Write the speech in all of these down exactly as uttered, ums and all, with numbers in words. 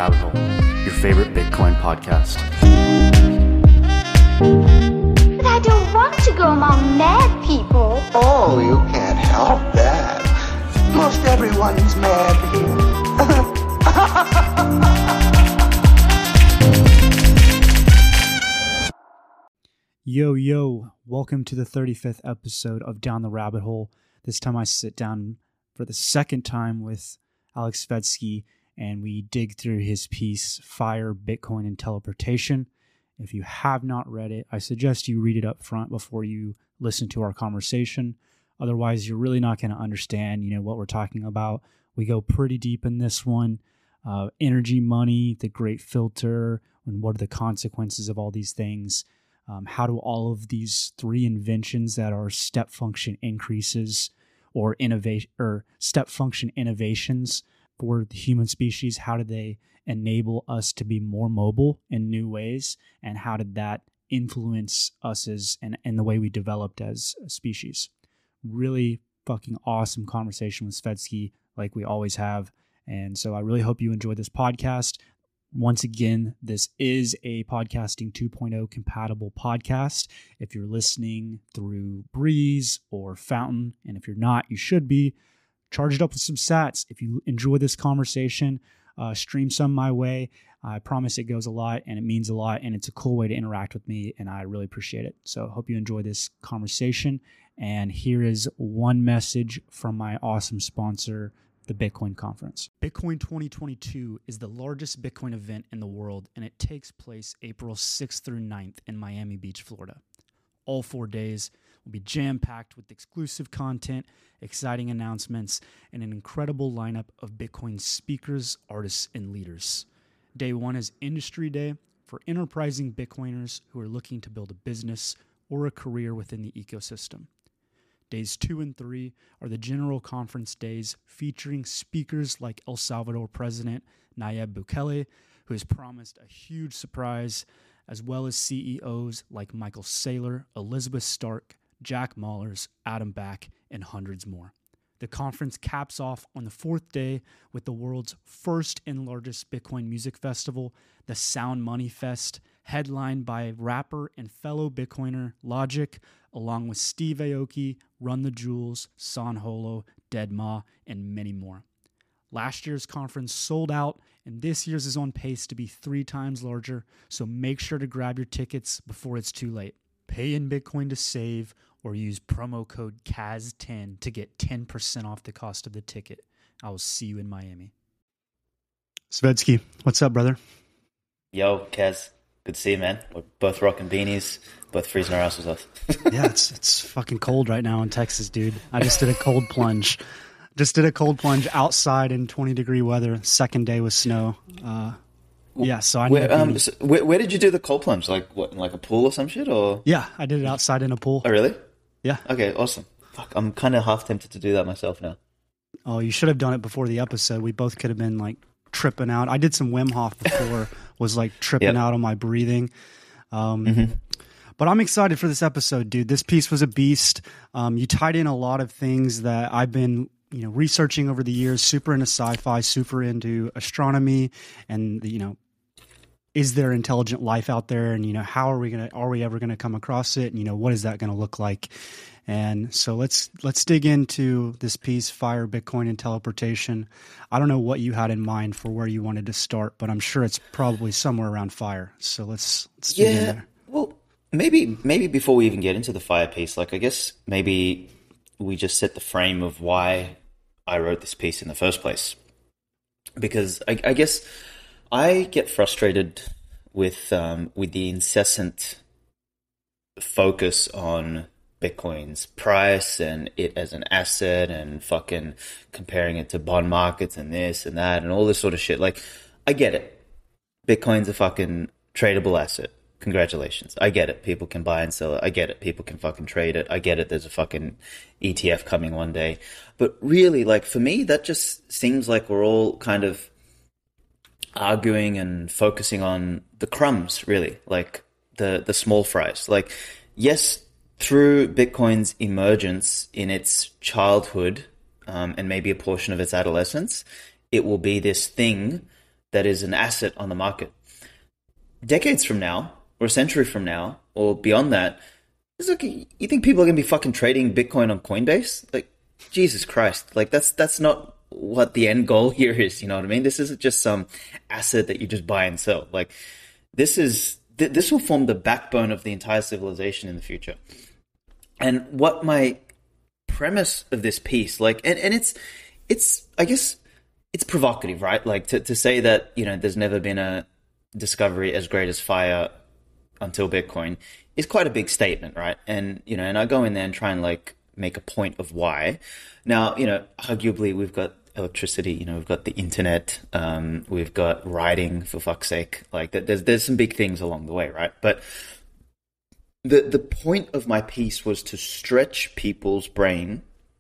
Rabbit Hole, your favorite Bitcoin podcast. But I don't want to go among mad people. Oh, you can't help that. Most everyone's mad here. Yo, yo, welcome to the thirty-fifth episode of Down the Rabbit Hole. This time I sit down for the second time with Alex Svedski, and we dig through his piece, Fire, Bitcoin, and Teleportation. If you have not read it, I suggest you read it up front before you listen to our conversation. Otherwise, you're really not going to understand, you know, what we're talking about. We go pretty deep in this one. Uh, energy, money, the great filter, and what are the consequences of all these things. Um, how do all of these three inventions that are step function increases or innovation or step function innovations for the human species, how did they enable us to be more mobile in new ways? And how did that influence us as and, and the way we developed as a species? Really fucking awesome conversation with Svedski, like we always have. And so I really hope you enjoy this podcast. Once again, this is a Podcasting two point oh compatible podcast. If you're listening through Breeze or Fountain, and if you're not, you should be, charge it up with some sats. If you enjoy this conversation, uh, stream some my way. I promise it goes a lot, and it means a lot, and it's a cool way to interact with me, and I really appreciate it. So I hope you enjoy this conversation. And here is one message from my awesome sponsor, the Bitcoin Conference. Bitcoin twenty twenty-two is the largest Bitcoin event in the world, and it takes place April sixth through ninth in Miami Beach, Florida. All four days will be jam-packed with exclusive content, exciting announcements, and an incredible lineup of Bitcoin speakers, artists, and leaders. Day one is Industry Day for enterprising Bitcoiners who are looking to build a business or a career within the ecosystem. Days two and three are the general conference days featuring speakers like El Salvador President Nayib Bukele, who has promised a huge surprise, as well as C E Os like Michael Saylor, Elizabeth Stark, Jack Mallers, Adam Back, and hundreds more. The conference caps off on the fourth day with the world's first and largest Bitcoin music festival, the Sound Money Fest, headlined by rapper and fellow Bitcoiner Logic, along with Steve Aoki, Run the Jewels, San Holo, deadmau, and many more. Last year's conference sold out, and this year's is on pace to be three times larger, so make sure to grab your tickets before it's too late. Pay in Bitcoin to save, or use promo code C A Z ten to get ten percent off the cost of the ticket. I will see you in Miami. Svedski, what's up, brother? Yo, Kaz. Good to see you, man. We're both rocking beanies, both freezing our asses off. Yeah, it's it's fucking cold right now in Texas, dude. I just did a cold plunge. Just did a cold plunge outside in twenty degree weather. Second day with snow. Uh, yeah, so I where, um, so where, where did you do the cold plunge? Like what, in like a pool or some shit? Or yeah, I did it outside in a pool. Oh, really? Yeah. Okay, awesome. Fuck, I'm kind of half tempted to do that myself now. Oh, you should have done it before the episode. We both could have been like tripping out. I did some Wim Hof before, was like tripping yep. out on my breathing. Um, mm-hmm. But I'm excited for this episode, dude. This piece was a beast. Um, you tied in a lot of things that I've been, you know, researching over the years, super into sci-fi, super into astronomy, and, you know, is there intelligent life out there? And, you know, how are we going to, are we ever going to come across it? And, you know, what is that going to look like? And so let's, let's dig into this piece, Fire, Bitcoin, and Teleportation. I don't know what you had in mind for where you wanted to start, but I'm sure it's probably somewhere around fire. So let's, let's dig yeah, in there. Well, maybe, maybe before we even get into the fire piece, like, I guess maybe we just set the frame of why I wrote this piece in the first place. Because I, I guess I get frustrated with um, with the incessant focus on Bitcoin's price and it as an asset and fucking comparing it to bond markets and this and that and all this sort of shit. Like, I get it. Bitcoin's a fucking tradable asset. Congratulations. I get it. People can buy and sell it. I get it. People can fucking trade it. I get it. There's a fucking E T F coming one day. But really, like, for me, that just seems like we're all kind of arguing and focusing on the crumbs, really, like the, the small fries. Like, yes, through Bitcoin's emergence in its childhood um, and maybe a portion of its adolescence, it will be this thing that is an asset on the market. Decades from now, or a century from now, or beyond that, it's like, you think people are going to be fucking trading Bitcoin on Coinbase? Like, Jesus Christ. Like, that's that's not what the end goal here is, you know what I mean? This isn't just some asset that you just buy and sell. Like, this is th- this will form the backbone of the entire civilization in the future. And what my premise of this piece, like, and, and it's, it's, I guess, it's provocative, right? Like, to, to say that, you know, there's never been a discovery as great as fire until Bitcoin is quite a big statement, right? And, you know, and I go in there and try and, like, make a point of why. Now, you know, arguably we've got electricity, you know, we've got the internet, um, we've got writing, for fuck's sake. Like, there's there's some big things along the way, right? But the the point of my piece was to stretch people's brain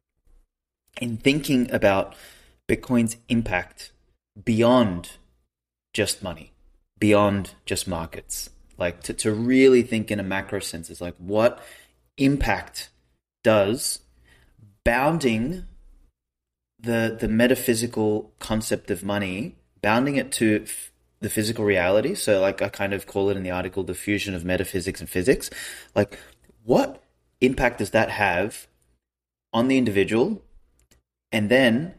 in thinking about Bitcoin's impact beyond just money, beyond just markets. Like, to, to really think in a macro sense is like, what impact does bounding the the metaphysical concept of money, bounding it to f- the physical reality? So, like, I kind of call it in the article, the fusion of metaphysics and physics. Like, what impact does that have on the individual? And then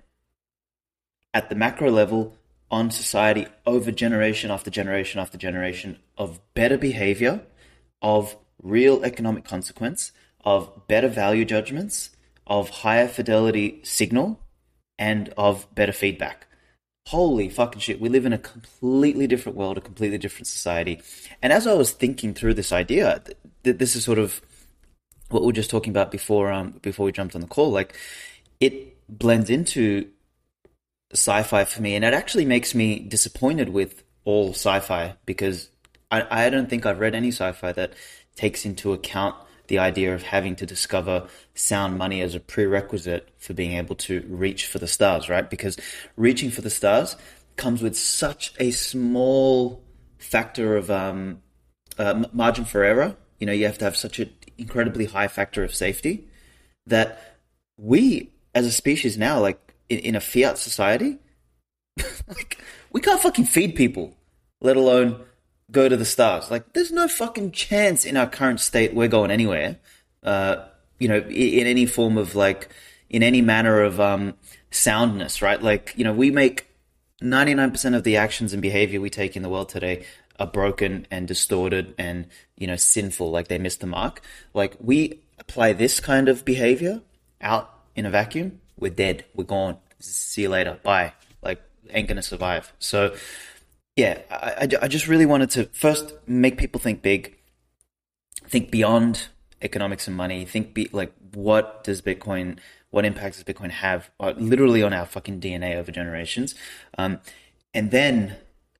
at the macro level, on society over generation after generation after generation of better behavior, of real economic consequence, of better value judgments, of higher fidelity signal, and of better feedback. Holy fucking shit, we live in a completely different world, a completely different society. And as I was thinking through this idea, th- th- this is sort of what we were just talking about before um, before we jumped on the call. Like, it blends into sci-fi for me, and it actually makes me disappointed with all sci-fi, because I, I don't think I've read any sci-fi that takes into account the idea of having to discover sound money as a prerequisite for being able to reach for the stars, right? Because reaching for the stars comes with such a small factor of um, uh, margin for error. You know, you have to have such an incredibly high factor of safety that we, as a species now, like, in, in a fiat society, like, we can't fucking feed people, let alone go to the stars. Like, there's no fucking chance in our current state we're going anywhere, uh, you know, in, in any form of, like, in any manner of um, soundness, right? Like, you know, we make ninety-nine percent of the actions and behavior we take in the world today are broken and distorted and, you know, sinful, like they missed the mark. Like, we apply this kind of behavior out in a vacuum, we're dead, we're gone, see you later, bye. Like, ain't gonna survive. So, yeah, I, I, I just really wanted to first make people think big, think beyond economics and money, think be, like, what does Bitcoin, what impact does Bitcoin have uh, literally on our fucking D N A over generations? Um, and then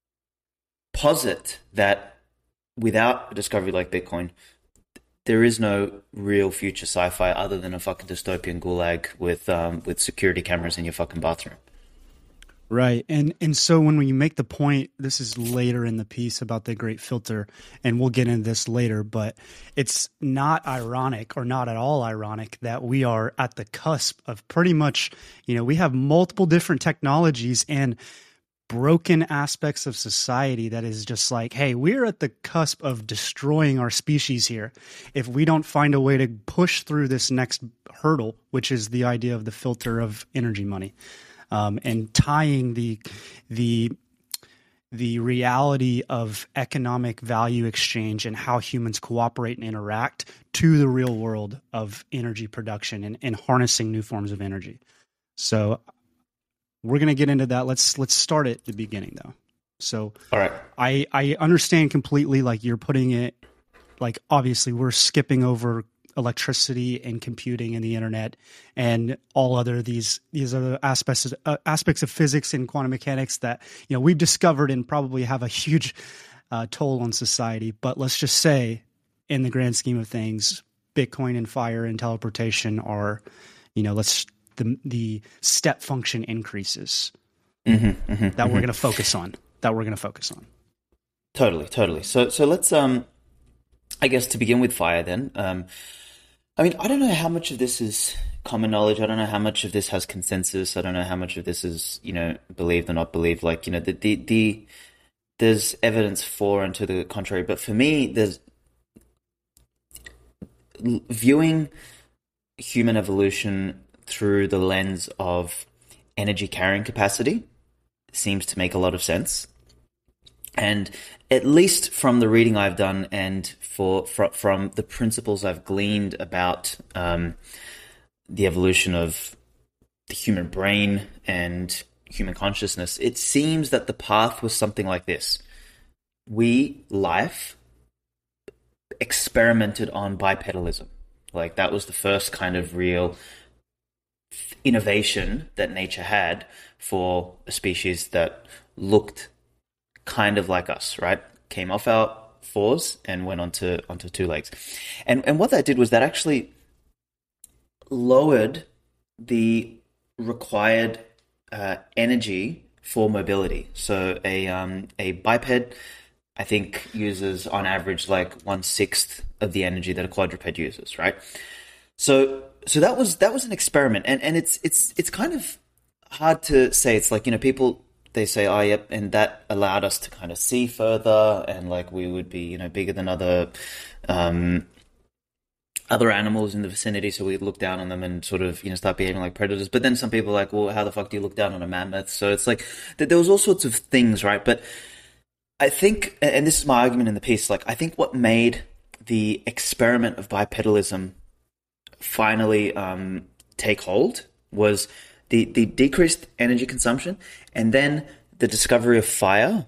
posit that without a discovery like Bitcoin, there is no real future sci-fi other than a fucking dystopian gulag with um, with security cameras in your fucking bathroom. Right. And and so when you make the point, this is later in the piece about the Great Filter, and we'll get into this later, but it's not ironic, or not at all ironic, that we are at the cusp of pretty much, you know, we have multiple different technologies and broken aspects of society that is just like, hey, we're at the cusp of destroying our species here if we don't find a way to push through this next hurdle, which is the idea of the filter of energy money. Um, and tying the the the reality of economic value exchange and how humans cooperate and interact to the real world of energy production and, and harnessing new forms of energy. So we're going to get into that. Let's let's start at the beginning, though. So all right, I I understand completely. Like, you're putting it, like, obviously we're skipping over electricity and computing and the internet and all other these these other aspects of, uh, aspects of physics and quantum mechanics that, you know, we've discovered and probably have a huge uh, toll on society. But let's just say, in the grand scheme of things, Bitcoin and fire and teleportation are, you know, let's the the step function increases mm-hmm, mm-hmm, that mm-hmm. we're going to focus on. That we're going to focus on. Totally, totally. So so let's um, I guess to begin with fire then. Um, I mean, I don't know how much of this is common knowledge. I don't know how much of this has consensus. I don't know how much of this is, you know, believed or not believed. Like, you know, the, the, the there's evidence for and to the contrary. But for me, there's viewing human evolution through the lens of energy carrying capacity seems to make a lot of sense. And at least from the reading I've done and for, for from the principles I've gleaned about um, the evolution of the human brain and human consciousness, it seems that the path was something like this. We, life, experimented on bipedalism. Like, that was the first kind of real innovation that nature had for a species that looked kind of like us, right? Came off our fours and went onto onto two legs. And and what that did was that actually lowered the required uh, energy for mobility. So a um, a biped, I think, uses on average like one sixth of the energy that a quadruped uses, right? So so that was that was an experiment, and and it's it's it's kind of hard to say. It's like, you know, people, they say, oh, yep, and that allowed us to kind of see further, and like we would be, you know, bigger than other um, other animals in the vicinity, so we'd look down on them and sort of, you know, start behaving like predators. But then some people are like, well, how the fuck do you look down on a mammoth? So it's like there was all sorts of things, right? But I think, and this is my argument in the piece, like I think what made the experiment of bipedalism finally um, take hold was the, the decreased energy consumption, and then the discovery of fire,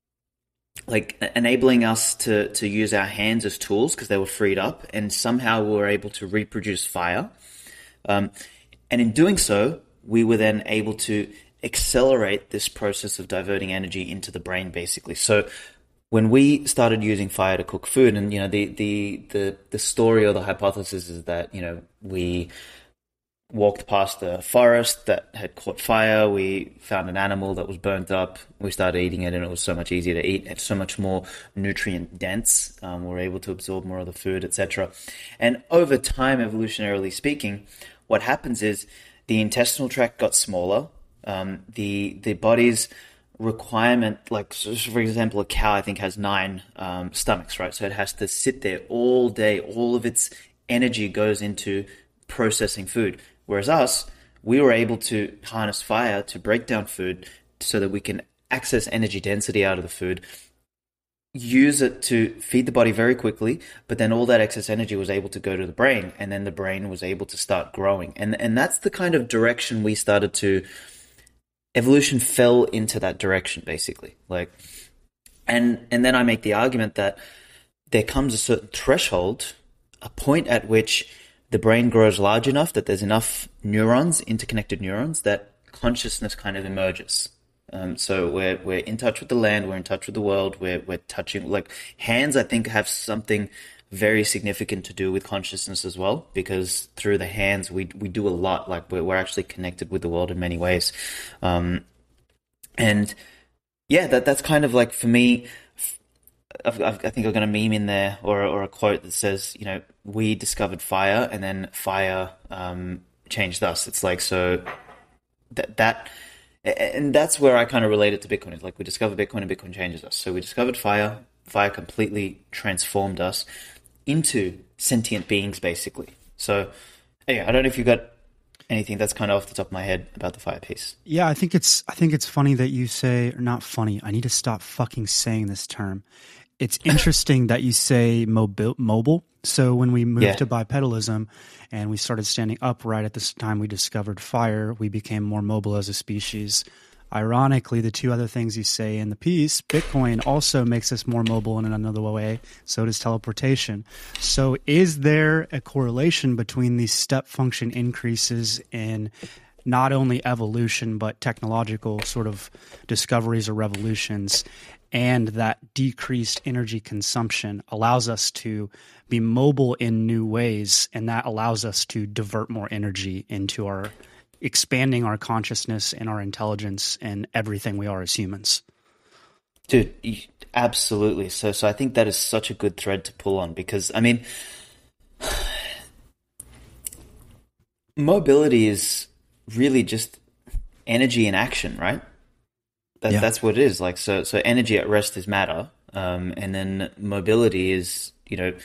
like enabling us to, to use our hands as tools because they were freed up, and somehow we were able to reproduce fire. Um, and in doing so, we were then able to accelerate this process of diverting energy into the brain, basically. So when we started using fire to cook food, and, you know, the, the, the, the story or the hypothesis is that, you know, we walked past a forest that had caught fire, we found an animal that was burnt up, we started eating it, and it was so much easier to eat. It's so much more nutrient dense. Um, we're able to absorb more of the food, et cetera. And over time, evolutionarily speaking, what happens is the intestinal tract got smaller. Um, the the body's requirement, like, so for example, a cow, I think, has nine um, stomachs, right? So it has to sit there all day. All of its energy goes into processing food. Whereas us, we were able to harness fire to break down food so that we can access energy density out of the food, use it to feed the body very quickly, but then all that excess energy was able to go to the brain, and then the brain was able to start growing. And and that's the kind of direction we started to, evolution fell into that direction, basically. Like, and and then I make the argument that there comes a certain threshold, a point at which the brain grows large enough that there's enough neurons, interconnected neurons, that consciousness kind of emerges. Um, so we're we're in touch with the land, we're in touch with the world, we're we're touching, like, hands, I think, have something very significant to do with consciousness as well, because through the hands we we do a lot. Like, we're we're actually connected with the world in many ways. Um, and yeah, that that's kind of like, for me, I've, I've, I think I've got a meme in there, or or a quote that says, you know, we discovered fire, and then fire um, changed us. It's like, so that that, and that's where I kind of relate it to Bitcoin. It's like, we discovered Bitcoin, and Bitcoin changes us. So we discovered fire. Fire completely transformed us into sentient beings, basically. So, anyway, I don't know if you've got anything that's kind of off the top of my head about the fire piece. Yeah, I think it's I think it's funny that you say, or not funny, I need to stop fucking saying this term. It's interesting that you say mobile. mobile. So when we moved yeah. to bipedalism and we started standing upright at this time we discovered fire, we became more mobile as a species. Ironically, the two other things you say in the piece, Bitcoin also makes us more mobile in another way. So does teleportation. So is there a correlation between these step function increases in not only evolution, but technological sort of discoveries or revolutions, and that decreased energy consumption allows us to be mobile in new ways, and that allows us to divert more energy into our expanding our consciousness and our intelligence and everything we are as humans? Dude, absolutely. So, so I think that is such a good thread to pull on, because, I mean, mobility is really just energy in action, right? That, Yeah. That's what it is. Like, so, so energy at rest is matter. Um, and then mobility is, you know,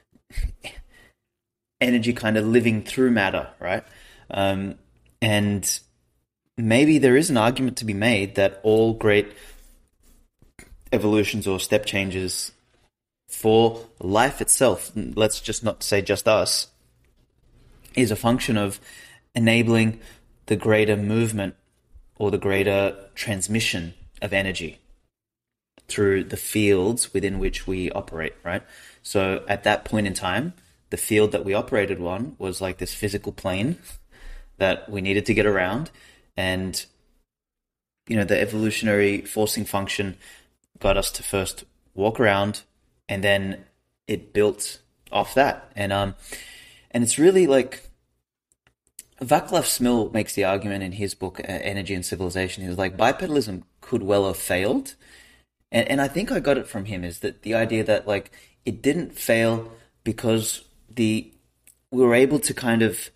energy kind of living through matter, right? Um, and maybe there is an argument to be made that all great evolutions or step changes for life itself, let's just not say just us, is a function of enabling the greater movement or the greater transmission of energy through the fields within which we operate, right? So at that point in time, the field that we operated on was like this physical plane that we needed to get around. And, you know, the evolutionary forcing function got us to first walk around, and then it built off that. And um, and it's really like, Vaclav Smil makes the argument in his book, uh, Energy and Civilization. He's like, bipedalism could well have failed. And, and I think I got it from him, is that the idea that like it didn't fail because the we were able to kind of,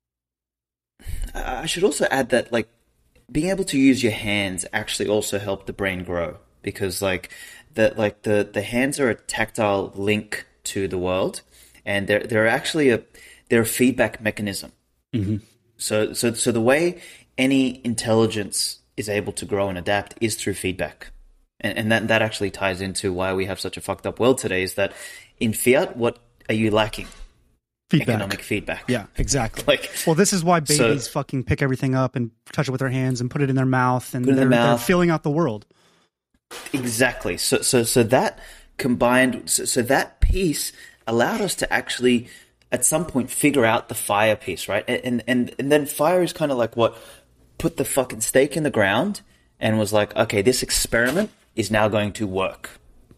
I should also add that like being able to use your hands actually also helped the brain grow, because like the like the, the hands are a tactile link to the world, and they're they're actually a they're a feedback mechanism. Mm-hmm. So so so the way any intelligence is able to grow and adapt is through feedback. And, and that that actually ties into why we have such a fucked up world today, is that in fiat, what are you lacking? Feedback. Economic feedback. Yeah, exactly. Like, well, this is why babies so, fucking pick everything up and touch it with their hands and put it in their mouth, and Put it in they're, their they're mouth. feeling out the world. Exactly. So so so that combined, so, so that piece allowed us to actually at some point figure out the fire piece, right? And and and then fire is kind of like what put the fucking stake in the ground and was like, okay, this experiment is now going to work.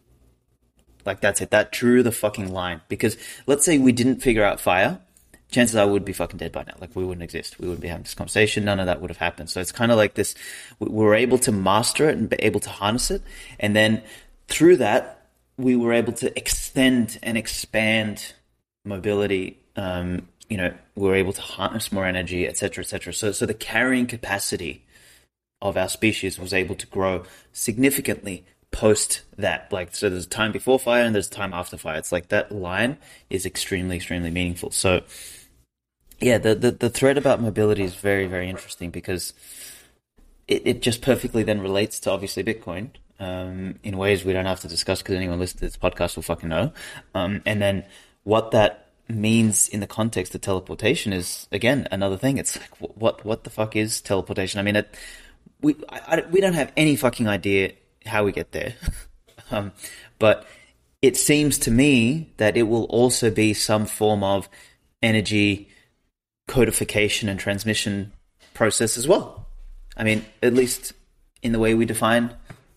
Like, that's it. That drew the fucking line. Because let's say we didn't figure out fire, chances are we'd be fucking dead by now. Like, we wouldn't exist. We wouldn't be having this conversation. None of that would have happened. So it's kind of like this, we were able to master it and be able to harness it. And then through that, we were able to extend and expand mobility. Um, you know, we were able to harness more energy, et cetera, et cetera. So, so the carrying capacity of our species was able to grow significantly post that. Like, so there's a time before fire and there's a time after fire. It's like that line is extremely, extremely meaningful. So yeah, the, the, the thread about mobility is very, very interesting, because it, it just perfectly then relates to obviously Bitcoin, um, in ways we don't have to discuss because anyone listening to this podcast will fucking know. Um, and then what that means in the context of teleportation is, again, another thing. It's like, what, what the fuck is teleportation? I mean, it, we, I, I, we don't have any fucking idea how we get there. um, but it seems to me that it will also be some form of energy codification and transmission process as well. I mean, at least in the way we define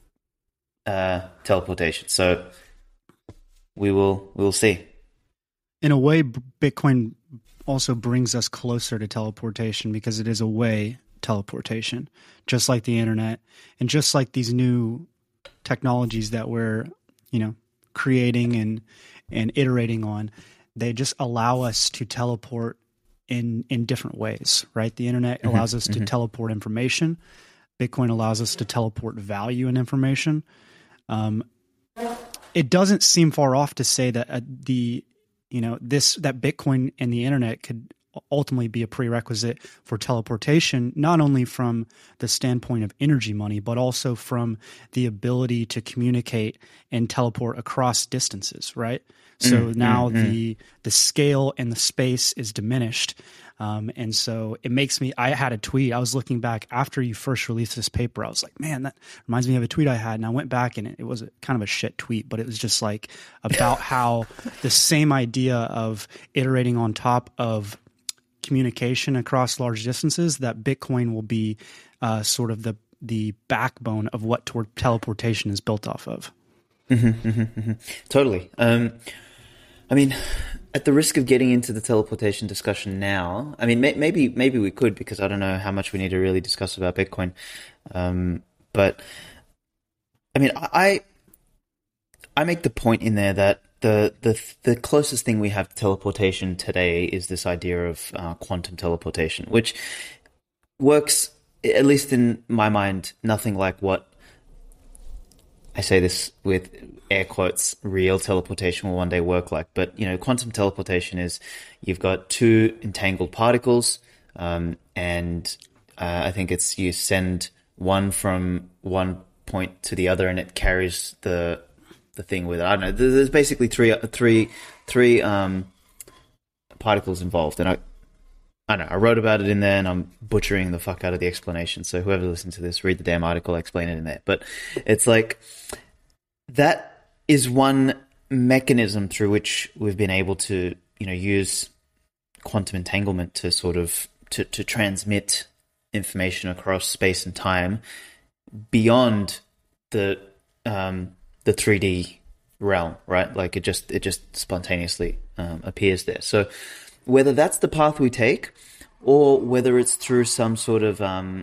uh, teleportation. So we will we will see. In a way, Bitcoin also brings us closer to teleportation, because it is a way teleportation, just like the internet and just like these new technologies that we're, you know, creating and and iterating on. They just allow us to teleport in in different ways, right? The internet Mm-hmm, allows us to mm-hmm. teleport information. Bitcoin allows us to teleport value and information. Um, it doesn't seem far off to say that uh, the you know this that Bitcoin and the internet could ultimately be a prerequisite for teleportation, not only from the standpoint of energy money, but also from the ability to communicate and teleport across distances, right? So Mm, now mm, mm. the the scale and the space is diminished. Um, and so it makes me, I had a tweet, I was looking back after you first released this paper. I was like, man, that reminds me of a tweet I had. And I went back and it, it was a, kind of a shit tweet, but it was just like about how the same idea of iterating on top of communication across large distances, that Bitcoin will be uh, sort of the, the backbone of what tor- teleportation is built off of. Mm-hmm, mm-hmm, mm-hmm. Totally. Um, I mean, at the risk of getting into the teleportation discussion now, I mean, may- maybe maybe we could, because I don't know how much we need to really discuss about Bitcoin. Um, but I mean, I I make the point in there that the the the closest thing we have to teleportation today is this idea of uh, quantum teleportation, which works, at least in my mind, nothing like what I say this with air quotes, real teleportation will one day work like. But, you know, quantum teleportation is you've got two entangled particles, um, and uh, I think it's you send one from one point to the other and it carries the the thing with it. I don't know. There's basically three, three, three um, particles involved. And I, I don't know. I wrote about it in there and I'm butchering the fuck out of the explanation. So whoever listens to this, read the damn article, I explain it in there. But it's like, that is one mechanism through which we've been able to, you know, use quantum entanglement to sort of, to, to transmit information across space and time beyond the, um, the three D realm, right? Like it just, it just spontaneously um, appears there. So whether that's the path we take, or whether it's through some sort of um,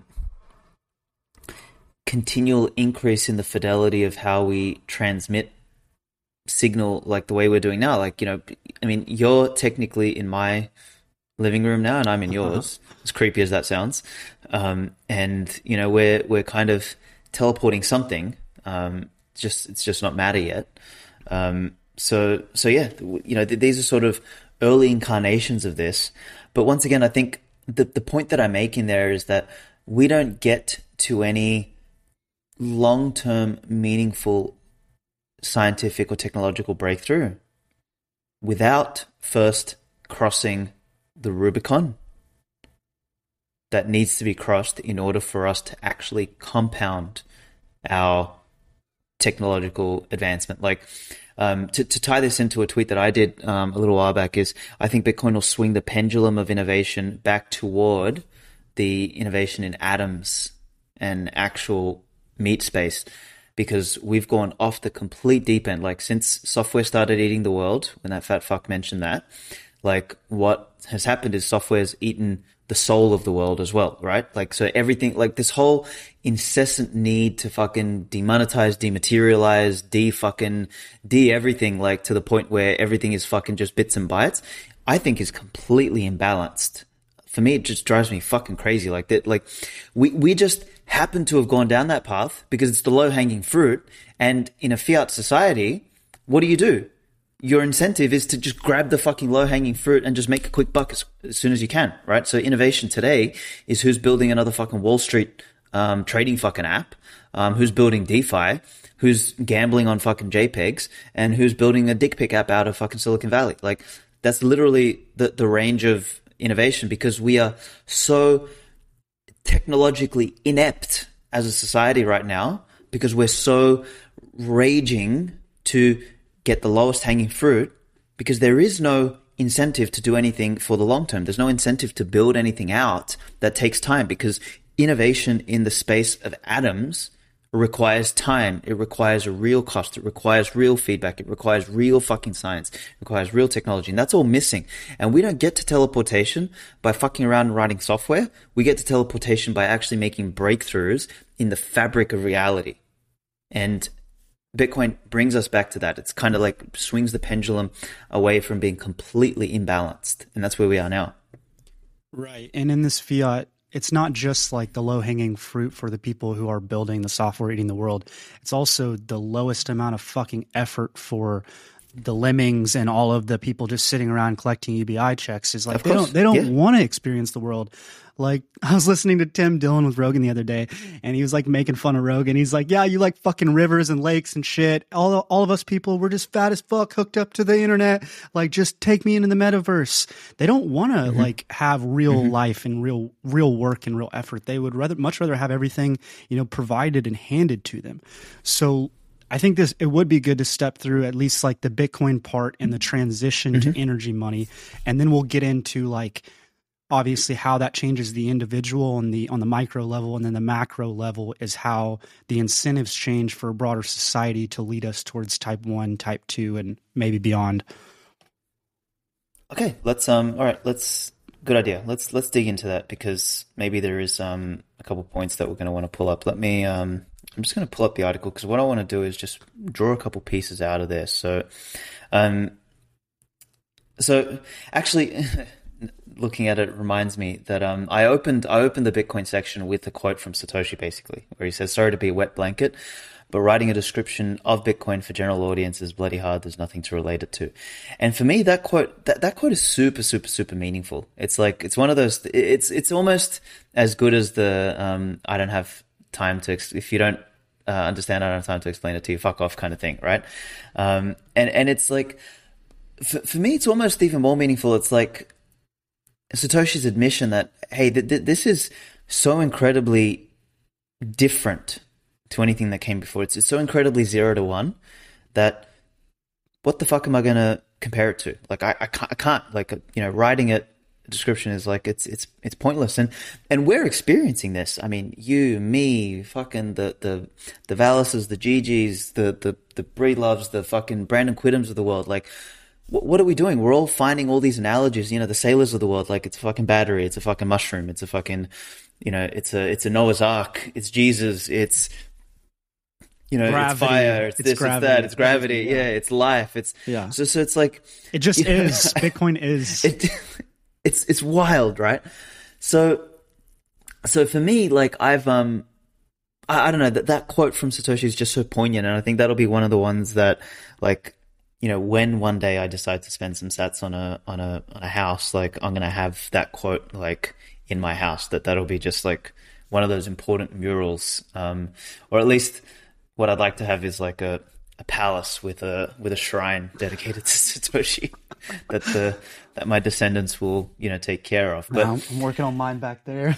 continual increase in the fidelity of how we transmit signal, like the way we're doing now. Like, you know, I mean, you're technically in my living room now, and I'm in yours. Uh-huh. As creepy as that sounds, um, and you know, we're we're kind of teleporting something. Um, just it's just not matter yet. Um, so so yeah, you know, th- these are sort of early incarnations of this. But once again, I think the the point that I make in there is that we don't get to any long-term meaningful scientific or technological breakthrough without first crossing the Rubicon that needs to be crossed in order for us to actually compound our technological advancement. Like, um, to, to tie this into a tweet that I did um, a little while back is, I think Bitcoin will swing the pendulum of innovation back toward the innovation in atoms and actual meat space, because we've gone off the complete deep end. Like, since software started eating the world, when that fat fuck mentioned that, like, what has happened is software's eaten the soul of the world as well, right? Like, so everything, like this whole incessant need to fucking demonetize, dematerialize, de fucking, de everything, like to the point where everything is fucking just bits and bytes, I think is completely imbalanced. For me, it just drives me fucking crazy. Like that, like we, we just happen to have gone down that path because it's the low hanging fruit. And in a fiat society, what do you do? Your incentive is to just grab the fucking low-hanging fruit and just make a quick buck as, as soon as you can, right? So innovation today is who's building another fucking Wall Street um, trading fucking app, um, who's building DeFi, who's gambling on fucking JPEGs, and who's building a dick pic app out of fucking Silicon Valley. Like, that's literally the, the range of innovation, because we are so technologically inept as a society right now, because we're so raging to get the lowest hanging fruit, because there is no incentive to do anything for the long term. There's no incentive to build anything out that takes time, because innovation in the space of atoms requires time. It requires a real cost. It requires real feedback. It requires real fucking science. It requires real technology. And that's all missing. And we don't get to teleportation by fucking around and writing software. We get to teleportation by actually making breakthroughs in the fabric of reality. And Bitcoin brings us back to that. It's kind of like swings the pendulum away from being completely imbalanced. And that's where we are now. Right. And in this fiat, it's not just like the low-hanging fruit for the people who are building the software eating the world. It's also the lowest amount of fucking effort for the lemmings and all of the people just sitting around collecting U B I checks. Is like, they don't, they don't yeah. want to experience the world. Like, I was listening to Tim Dillon with Rogan the other day, and he was like making fun of Rogan. He's like, yeah, you like fucking rivers and lakes and shit. All, all of us people, we're just fat as fuck, hooked up to the internet. Like, just take me into the metaverse. They don't want to mm-hmm. like have real mm-hmm. life and real, real work and real effort. They would rather, much rather have everything, you know, provided and handed to them. So I think this, it would be good to step through at least like the Bitcoin part and the transition mm-hmm. to energy money. And then we'll get into like, obviously how that changes the individual on the on the micro level, and then the macro level is how the incentives change for a broader society to lead us towards type one, type two, and maybe beyond. Okay, let's um all right, let's good idea. Let's let's dig into that, because maybe there is um a couple points that we're going to want to pull up. Let me um I'm just going to pull up the article because what I want to do is just draw a couple pieces out of there. So, um, so actually, looking at it reminds me that um, I opened I opened the Bitcoin section with a quote from Satoshi, basically, where he says, "Sorry to be a wet blanket, but writing a description of Bitcoin for general audience is bloody hard. There's nothing to relate it to." And for me, that quote, that, that quote is super, super, super meaningful. It's like, it's one of those, it's, it's almost as good as the, um, I don't have time to, if you don't uh, understand, I don't have time to explain it to you, fuck off kind of thing. Right. Um, and, and it's like, for, for me, it's almost even more meaningful. It's like Satoshi's admission that, hey, th- th- this is so incredibly different to anything that came before. It's, it's so incredibly zero to one that what the fuck am I going to compare it to? Like, I, I can't, I can't, like, you know, writing it, description is like, it's, it's, it's pointless. And, and we're experiencing this. I mean, you, me, fucking the, the, the Valises, the G Gs, the, the, the Breedloves, the fucking Brandon Quidhams of the world. Like, what, what are we doing? We're all finding all these analogies, you know, the sailors of the world, like it's a fucking battery, it's a fucking mushroom, it's a fucking, you know, it's a, it's a Noah's Ark, it's Jesus, it's, you know, gravity. It's fire, it's, it's this, gravity. It's that, it's gravity, yeah. yeah, it's life, it's yeah. So, so it's like it just you know, is. Bitcoin is. It, it's it's wild, right? So, so for me, like I've um, I, I don't know that that quote from Satoshi is just so poignant, and I think that'll be one of the ones that, like, you know, when one day I decide to spend some sats on a on a on a house, like I'm gonna have that quote like in my house. That that'll be just like one of those important murals, um, or at least. What I'd like to have is like a, a palace with a with a shrine dedicated to Satoshi that the that my descendants will, you know, take care of. But no, I'm working on mine back there.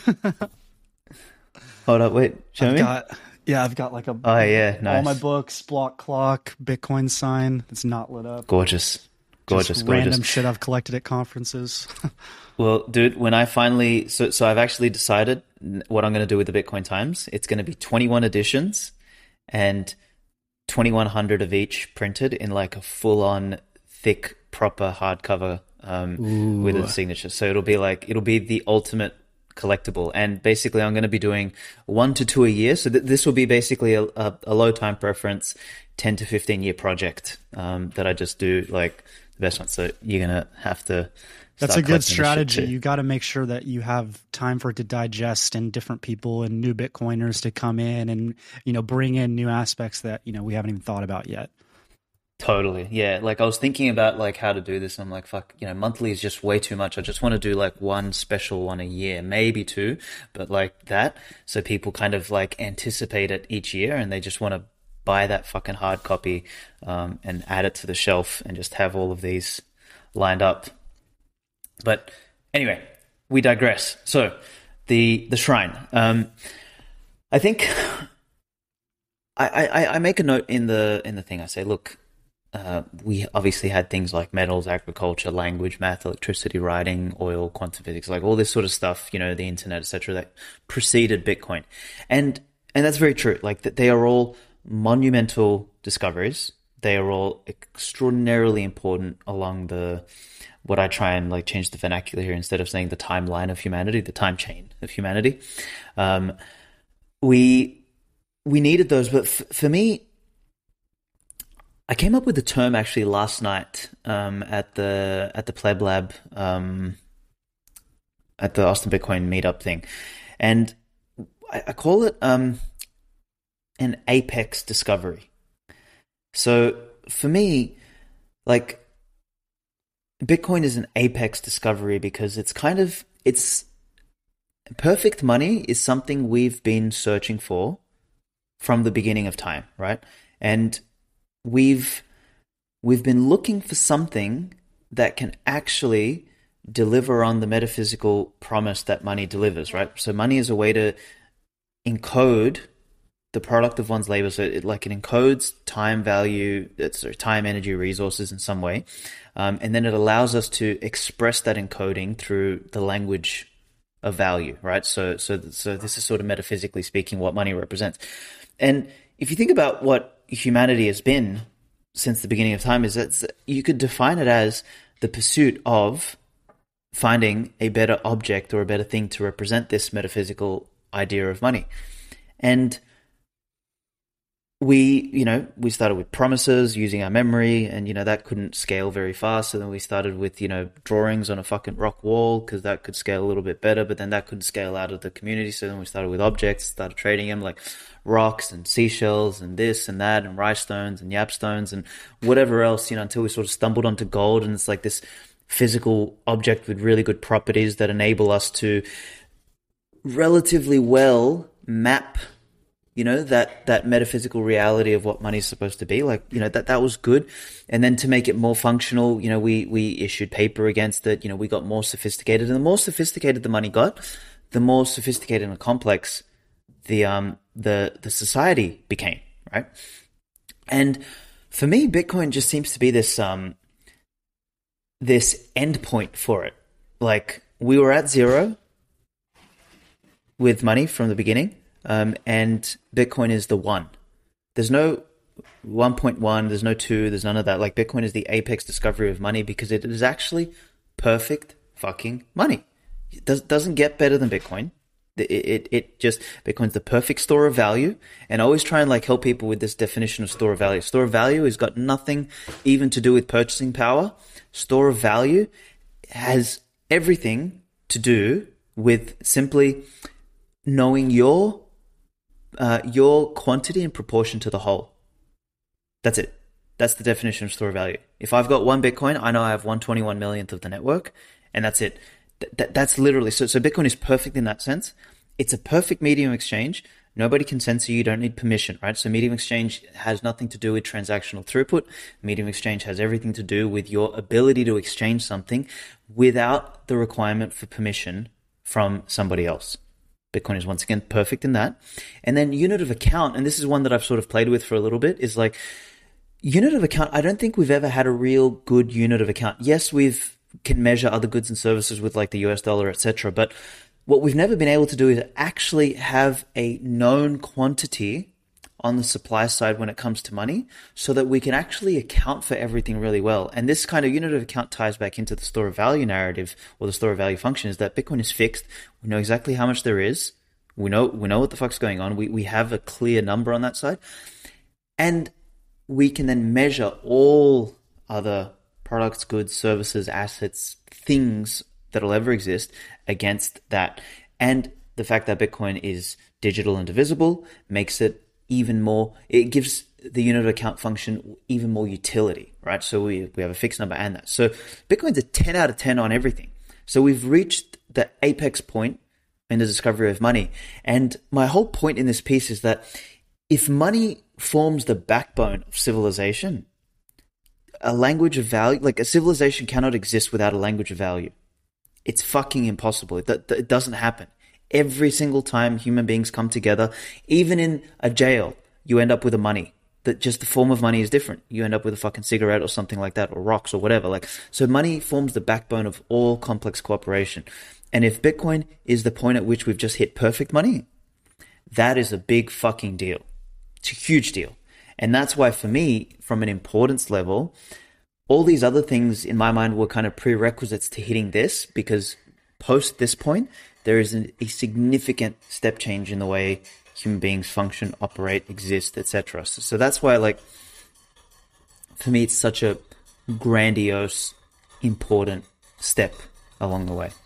Hold up, wait, show I've me. Got, yeah, I've got like a oh yeah, nice. All my books, block clock, Bitcoin sign that's not lit up. Gorgeous, gorgeous, Just gorgeous. Random shit I've collected at conferences. Well, dude, when I finally so so I've actually decided what I'm going to do with the Bitcoin Times. It's going to be twenty-one editions. And twenty-one hundred of each printed in like a full-on thick, proper hardcover um, with a signature. So it'll be like it'll be the ultimate collectible. And basically, I'm going to be doing one to two a year. So th- this will be basically a, a, a low time preference, ten to fifteen year project um, that I just do like the best one. So you're going to have to. That's a good strategy. You got to make sure that you have time for it to digest and different people and new Bitcoiners to come in and, you know, bring in new aspects that, you know, we haven't even thought about yet. Totally. Yeah. Like I was thinking about like how to do this. And I'm like, fuck, you know, monthly is just way too much. I just want to do like one special one a year, maybe two, but like that. So people kind of like anticipate it each year and they just want to buy that fucking hard copy um, and add it to the shelf and just have all of these lined up. But anyway, we digress. So the the shrine. Um, I think I, I, I make a note in the in the thing. I say, look, uh, we obviously had things like metals, agriculture, language, math, electricity, writing, oil, quantum physics, like all this sort of stuff. You know, the internet, et cetera, that preceded Bitcoin, and and that's very true. Like that, they are all monumental discoveries. They are all extraordinarily important along the. What I try and like change the vernacular here instead of saying the timeline of humanity, the time chain of humanity. Um, we we needed those, but f- for me, I came up with the term actually last night um, at the at the Pleb Lab um, at the Austin Bitcoin meetup thing, and I, I call it um, an apex discovery. So for me, like. Bitcoin is an apex discovery because it's kind of, it's perfect money is something we've been searching for from the beginning of time, right? And we've, we've been looking for something that can actually deliver on the metaphysical promise that money delivers, right? So money is a way to encode the product of one's labor. So it like it encodes time, value, sorry, time, energy, resources in some way. Um, and then it allows us to express that encoding through the language of value, right? So, so, so this is sort of metaphysically speaking what money represents. And if you think about what humanity has been since the beginning of time, is that you could define it as the pursuit of finding a better object or a better thing to represent this metaphysical idea of money. And we, you know, we started with promises using our memory, and, you know, that couldn't scale very fast. So then we started with, you know, drawings on a fucking rock wall because that could scale a little bit better, but then that couldn't scale out of the community. So then we started with objects, started trading them like rocks and seashells and this and that and rice stones and yap stones and whatever else, you know, until we sort of stumbled onto gold. And it's like this physical object with really good properties that enable us to relatively well map, you know, that, that metaphysical reality of what money is supposed to be. Like, you know, that, that was good. And then to make it more functional, you know, we, we issued paper against it. You know, we got more sophisticated, and the more sophisticated the money got, the more sophisticated and complex the, um, the, the society became, right? And for me, Bitcoin just seems to be this, um, this endpoint for it. Like, we were at zero with money from the beginning. Um, and Bitcoin is the one. There's no one point one, there's no two, there's none of that. Like, Bitcoin is the apex discovery of money because it is actually perfect fucking money. It does, doesn't get better than Bitcoin. It, it, it just, Bitcoin's the perfect store of value. And I always try and like help people with this definition of store of value. Store of value has got nothing even to do with purchasing power. Store of value has everything to do with simply knowing your Uh, your quantity in proportion to the whole. That's it. That's the definition of store of value. If I've got one Bitcoin, I know I have one twenty-one millionth of the network, and that's it. Th- th- that's literally, so, so Bitcoin is perfect in that sense. It's a perfect medium of exchange. Nobody can censor you. You don't need permission, right? So medium of exchange has nothing to do with transactional throughput. Medium of exchange has everything to do with your ability to exchange something without the requirement for permission from somebody else. Bitcoin is once again perfect in that. And then unit of account, and this is one that I've sort of played with for a little bit, is like unit of account. I don't think we've ever had a real good unit of account. Yes, we've can measure other goods and services with like the U S dollar, et cetera. But what we've never been able to do is actually have a known quantity on the supply side when it comes to money so that we can actually account for everything really well. And this kind of unit of account ties back into the store of value narrative, or the store of value function, is that Bitcoin is fixed. We know exactly how much there is. We know, we know what the fuck's going on. We, we have a clear number on that side. And we can then measure all other products, goods, services, assets, things that'll ever exist against that. And the fact that Bitcoin is digital and divisible makes it even more, it gives the unit of account function even more utility, right? So we, we have a fixed number and that. So Bitcoin's a ten out of ten on everything. So we've reached the apex point in the discovery of money. And my whole point in this piece is that if money forms the backbone of civilization, a language of value, like a civilization cannot exist without a language of value. It's fucking impossible. It, it doesn't happen. Every single time human beings come together, even in a jail, you end up with a money. That just the form of money is different. You end up with a fucking cigarette or something like that, or rocks or whatever. Like, so money forms the backbone of all complex cooperation. And if Bitcoin is the point at which we've just hit perfect money, that is a big fucking deal. It's a huge deal. And that's why for me, from an importance level, all these other things in my mind were kind of prerequisites to hitting this, because post this point, there is a, a significant step change in the way human beings function, operate, exist, et cetera. So, so that's why, like, for me, it's such a grandiose, important step along the way.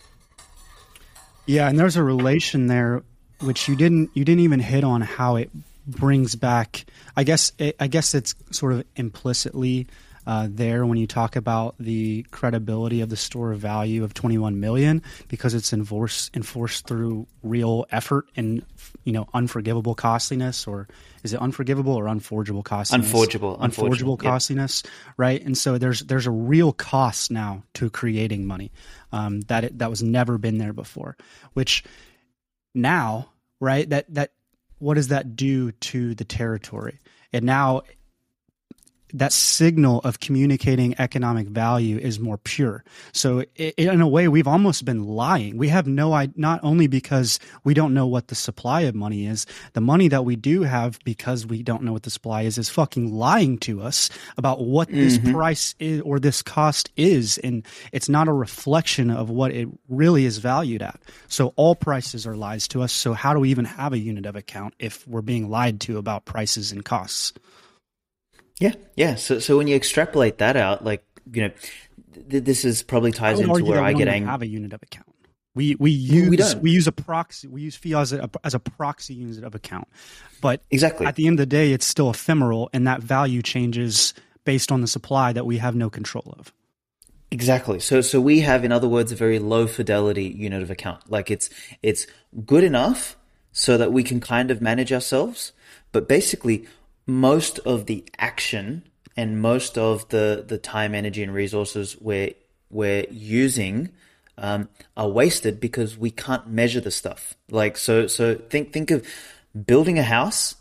Yeah, and there's a relation there, which you didn't you didn't even hit on how it brings back. I guess it, I guess it's sort of implicitly Uh, there when you talk about the credibility of the store of value of twenty-one million, because it's enforced enforced through real effort and, you know, unforgivable costliness, or is it unforgivable or unforgeable costliness? Unforgeable, unforgeable yep. costliness, right? And so there's there's a real cost now to creating money um, that it, that was never been there before. Which now, right? That that what does that do to the territory? And now, that signal of communicating economic value is more pure. So it, in a way, we've almost been lying. We have no idea, not only because we don't know what the supply of money is, the money that we do have because we don't know what the supply is, is fucking lying to us about what mm-hmm. this price is or this cost is. And it's not a reflection of what it really is valued at. So all prices are lies to us. So how do we even have a unit of account if we're being lied to about prices and costs? Yeah, yeah. So, so when you extrapolate that out, like, you know, th- this is probably ties into where I get angry. Have a unit of account. We we use we, don't. we use a proxy. We use fiat as a, as a proxy unit of account, but exactly at the end of the day, it's still ephemeral, and that value changes based on the supply that we have no control of. Exactly. So, so we have, in other words, a very low fidelity unit of account. Like it's it's good enough so that we can kind of manage ourselves, but basically, most of the action and most of the, the time, energy, and resources we're, we're using um, are wasted because we can't measure the stuff. Like, so, so think, think of building a house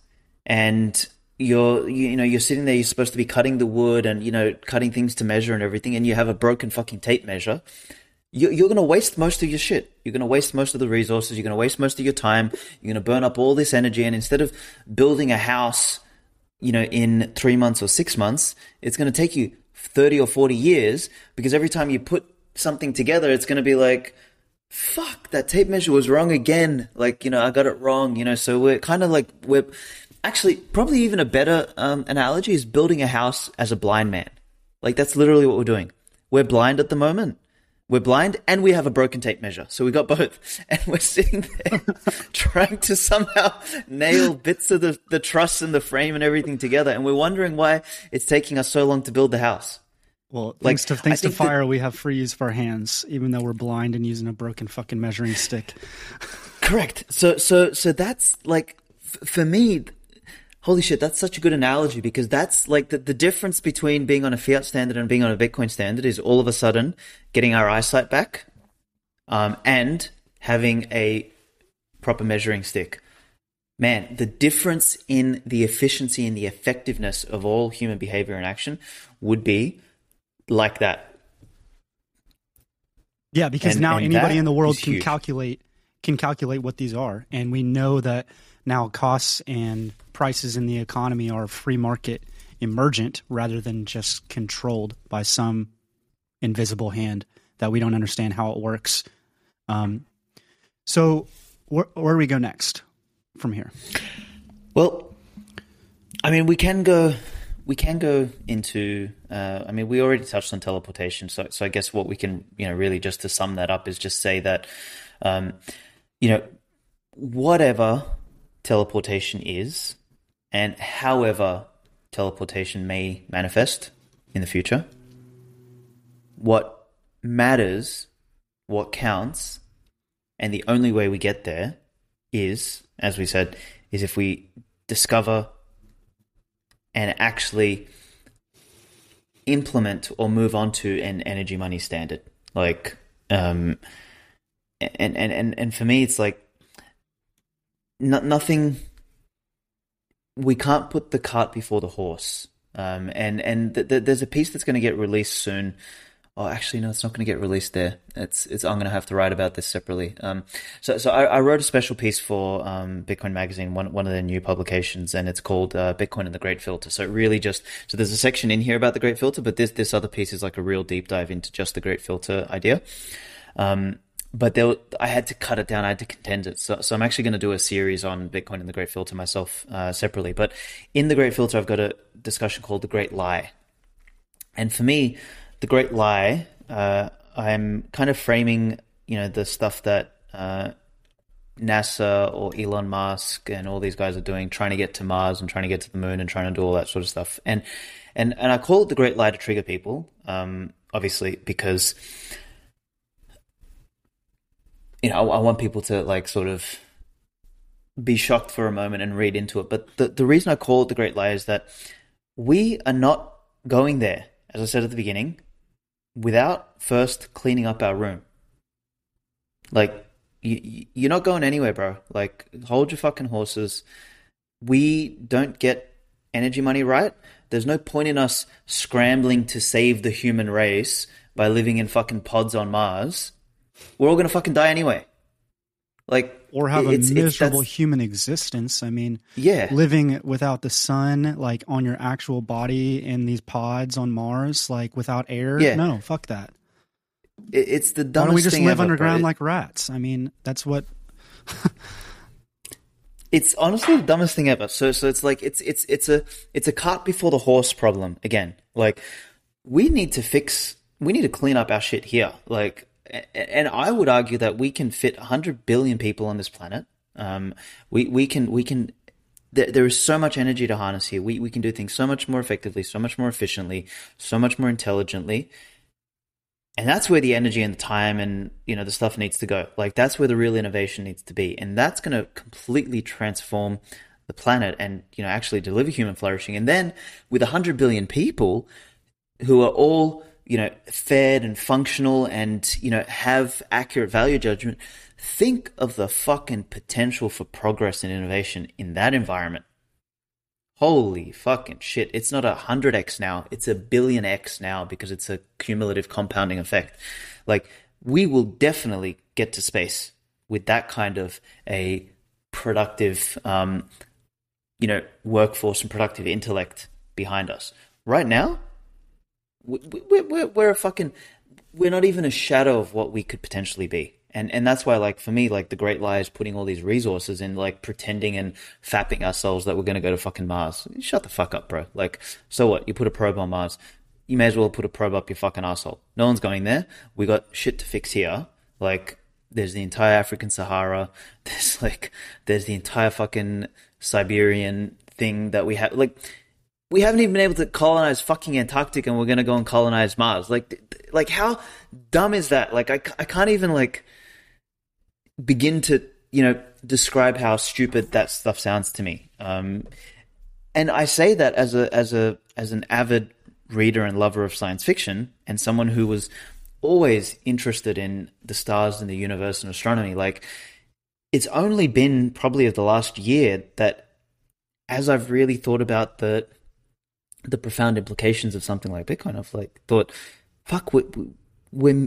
and you're, you, you know, you're sitting there, you're supposed to be cutting the wood and, you know, cutting things to measure and everything, and you have a broken fucking tape measure. You're going to waste most of your shit. You're going to waste most of the resources. You're going to waste most of your time. You're going to burn up all this energy. And instead of building a house, you know, in three months or six months, it's going to take you thirty or forty years, because every time you put something together, it's going to be like, fuck, that tape measure was wrong again. Like, you know, I got it wrong, you know, so we're kind of like, we're actually probably even a better um, analogy is building a house as a blind man. Like, that's literally what we're doing. We're blind at the moment. We're blind and we have a broken tape measure. So we got both. And we're sitting there trying to somehow nail bits of the, the truss and the frame and everything together. And we're wondering why it's taking us so long to build the house. Well, like, thanks to, thanks to fire, that, we have free use of our hands, even though we're blind and using a broken fucking measuring stick. Correct. So, so, so that's like, f- for me, holy shit, that's such a good analogy, because that's like the, the difference between being on a fiat standard and being on a Bitcoin standard is all of a sudden getting our eyesight back um, and having a proper measuring stick. Man, the difference in the efficiency and the effectiveness of all human behavior and action would be like that. Yeah, because and, now and anybody in the world can huge. calculate can calculate what these are, and we know that now costs and prices in the economy are free market emergent rather than just controlled by some invisible hand that we don't understand how it works. Um, so where, where do we go next from here? Well, I mean, we can go, we can go into, uh, I mean, we already touched on teleportation. So, so I guess what we can, you know, really just to sum that up is just say that, um, you know, whatever teleportation is, and however teleportation may manifest in the future, what matters, what counts, and the only way we get there is, as we said, is if we discover and actually implement or move on to an energy money standard. Like, um, and, and, and, and for me, it's like, no, nothing, we can't put the cart before the horse. Um, and and th- th- there's a piece that's going to get released soon. Oh, actually, no, it's not going to get released there. It's it's. I'm going to have to write about this separately. Um, so so I, I wrote a special piece for um, Bitcoin Magazine, one one of their new publications, and it's called uh, Bitcoin and the Great Filter. So it really just so there's a section in here about the Great Filter, but this this other piece is like a real deep dive into just the Great Filter idea. Um, but there, I had to cut it down. I had to condense it. So so I'm actually going to do a series on Bitcoin and the Great Filter myself uh, separately. But in the Great Filter, I've got a discussion called the Great Lie, and for me, the Great Lie, uh, I'm kind of framing, you know, the stuff that uh, NASA or Elon Musk and all these guys are doing, trying to get to Mars and trying to get to the moon and trying to do all that sort of stuff. And and and I call it the Great Lie to trigger people, um, obviously, because, you know, I, I want people to like sort of be shocked for a moment and read into it. But the, the reason I call it the Great Lie is that we are not going there, as I said at the beginning, without first cleaning up our room. Like, you, you're not going anywhere, bro. Like, hold your fucking horses. We don't get energy money right. There's no point in us scrambling to save the human race by living in fucking pods on Mars. We're all gonna fucking die anyway. Like, or have it's, a miserable it's, human existence. I mean, yeah, living without the sun, like on your actual body in these pods on Mars, like without air. Yeah. No, fuck that. It, it's the dumbest Why don't we just thing live ever, underground bro. like rats? I mean, that's what. It's honestly the dumbest thing ever. So, so it's like it's it's it's a it's a cart before the horse problem again. Like, we need to fix, we need to clean up our shit here. Like, and I would argue that we can fit one hundred billion people on this planet. Um, we we can we can. There, there is so much energy to harness here. We we can do things so much more effectively, so much more efficiently, so much more intelligently. And that's where the energy and the time and, you know, the stuff needs to go. Like, that's where the real innovation needs to be. And that's going to completely transform the planet and, you know, actually deliver human flourishing. And then with one hundred billion people who are all, you know, fed and functional and, you know, have accurate value judgment, think of the fucking potential for progress and innovation in that environment. Holy fucking shit. It's not a hundred X now. It's a billion X now because it's a cumulative compounding effect. Like, we will definitely get to space with that kind of a productive, um, you know, workforce and productive intellect behind us. Right now, we, we, we're, we're a fucking, we're not even a shadow of what we could potentially be. And and that's why, like, for me, like, the great lie is putting all these resources in, like, pretending and fapping ourselves that we're going to go to fucking Mars. Shut the fuck up, bro. Like, so what? You put a probe on Mars. You may as well put a probe up your fucking asshole. No one's going there. We got shit to fix here. Like, there's the entire African Sahara. There's, like, there's the entire fucking Siberian thing that we have. Like, we haven't even been able to colonize fucking Antarctica, and we're going to go and colonize Mars. Like, like, how dumb is that? Like, I, I can't even, like, begin to, you know, describe how stupid that stuff sounds to me. Um, and I say that as a as a as an avid reader and lover of science fiction, and someone who was always interested in the stars and the universe and astronomy. Like, it's only been probably of the last year that, as I've really thought about the the profound implications of something like Bitcoin, I've like thought, fuck, we we're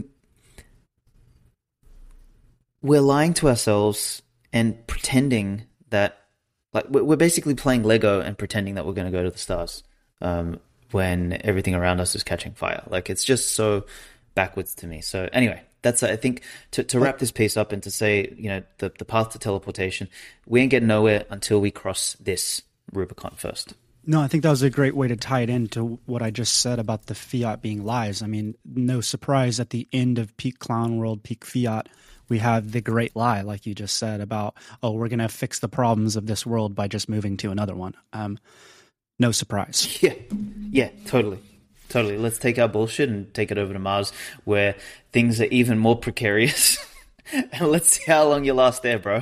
we're lying to ourselves and pretending that, like, we're basically playing Lego and pretending that we're going to go to the stars um, when everything around us is catching fire. Like, it's just so backwards to me. So anyway, that's, I think, to, to wrap this piece up and to say, you know, the, the path to teleportation, we ain't getting nowhere until we cross this Rubicon first. No, I think that was a great way to tie it into what I just said about the fiat being lies. I mean, no surprise at the end of peak clown world, peak fiat, we have the great lie, like you just said, about, oh, we're going to fix the problems of this world by just moving to another one. Um, no surprise. Yeah, yeah, totally. Totally. Let's take our bullshit and take it over to Mars, where things are even more precarious. And let's see how long you last there, bro.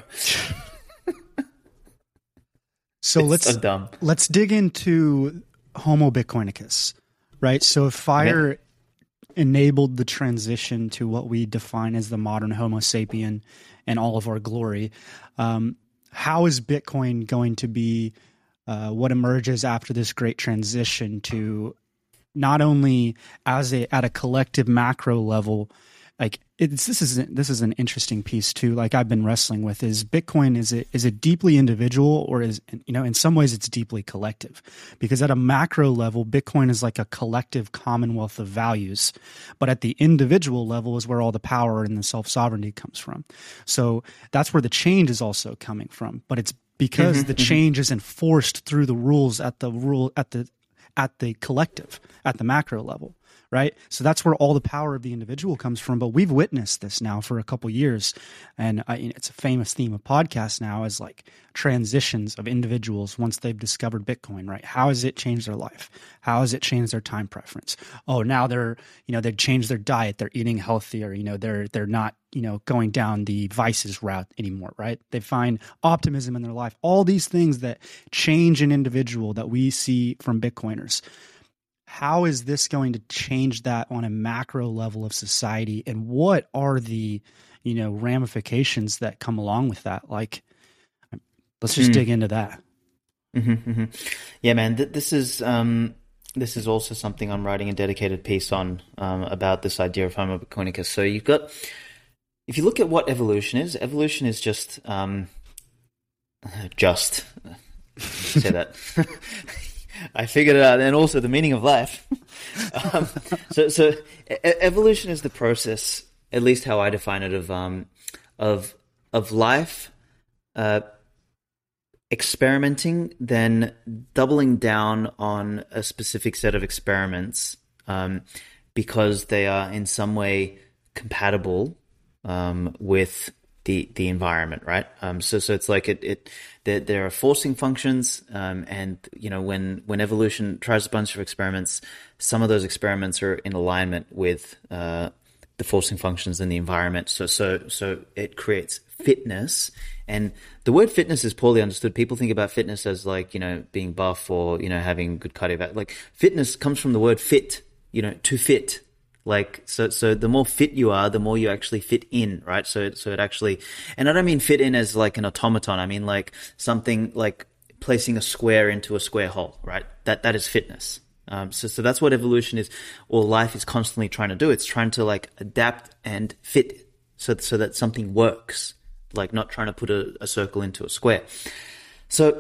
So it's let's so dumb. let's dig into Homo Bitcoinicus, right? So if fire yeah. enabled the transition to what we define as the modern Homo sapien and all of our glory, um, how is Bitcoin going to be uh, what emerges after this great transition to not only as a at a collective macro level? Like, it's this is this is an interesting piece too. Like, I've been wrestling with, is Bitcoin, is it is it deeply individual, or is, you know, in some ways it's deeply collective? Because at a macro level, Bitcoin is like a collective commonwealth of values, but at the individual level is where all the power and the self sovereignty comes from. So that's where the change is also coming from. But it's because mm-hmm, the mm-hmm. change is enforced through the rules at the rule at the at the collective, at the macro level. Right. So that's where all the power of the individual comes from. But we've witnessed this now for a couple years. And I, it's a famous theme of podcasts now, is like transitions of individuals once they've discovered Bitcoin. Right. How has it changed their life? How has it changed their time preference? Oh, now they're, you know, they've changed their diet. They're eating healthier. You know, they're they're not, you know, going down the vices route anymore. Right. They find optimism in their life. All these things that change an individual that we see from Bitcoiners. How is this going to change that on a macro level of society? And what are the, you know, ramifications that come along with that? Like, let's just mm. dig into that. Mm-hmm, mm-hmm. Yeah, man, th- this is, um, this is also something I'm writing a dedicated piece on, um, about this idea of Homo Bitcoinicus. So you've got, if you look at what evolution is, evolution is just, um, just, say that. I figured it out, and also the meaning of life. um, so, so e- evolution is the process, at least how I define it, of um, of of life, uh, experimenting, then doubling down on a specific set of experiments, um, because they are in some way compatible um, with the the environment, right? Um, so so it's like it it there, there are forcing functions, um, and you know when when evolution tries a bunch of experiments, some of those experiments are in alignment with uh, the forcing functions in the environment. So so so it creates fitness, and the word fitness is poorly understood. People think about fitness as like you know being buff or you know having good cardiovascular. Like fitness comes from the word fit, you know, to fit. Like, so, so the more fit you are, the more you actually fit in, right? So, so it actually, and I don't mean fit in as like an automaton. I mean like something like placing a square into a square hole, right? That, that is fitness. Um, so, so that's what evolution is, or life is constantly trying to do. It's trying to like adapt and fit so, so that something works, like not trying to put a, a circle into a square. So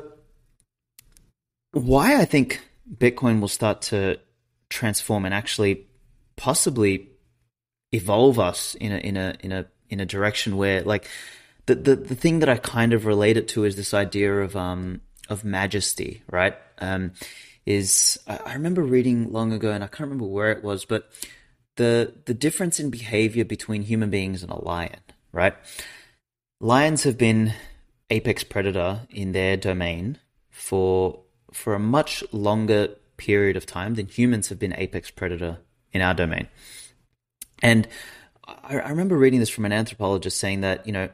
why I think Bitcoin will start to transform and actually possibly evolve us in a in a in a in a direction where like the, the the thing that I kind of relate it to is this idea of um of majesty, right? Um is I, I remember reading long ago, and I can't remember where it was, but the the difference in behavior between human beings and a lion, right? Lions have been apex predator in their domain for for a much longer period of time than humans have been apex predator in our domain. And I, I remember reading this from an anthropologist saying that, you know,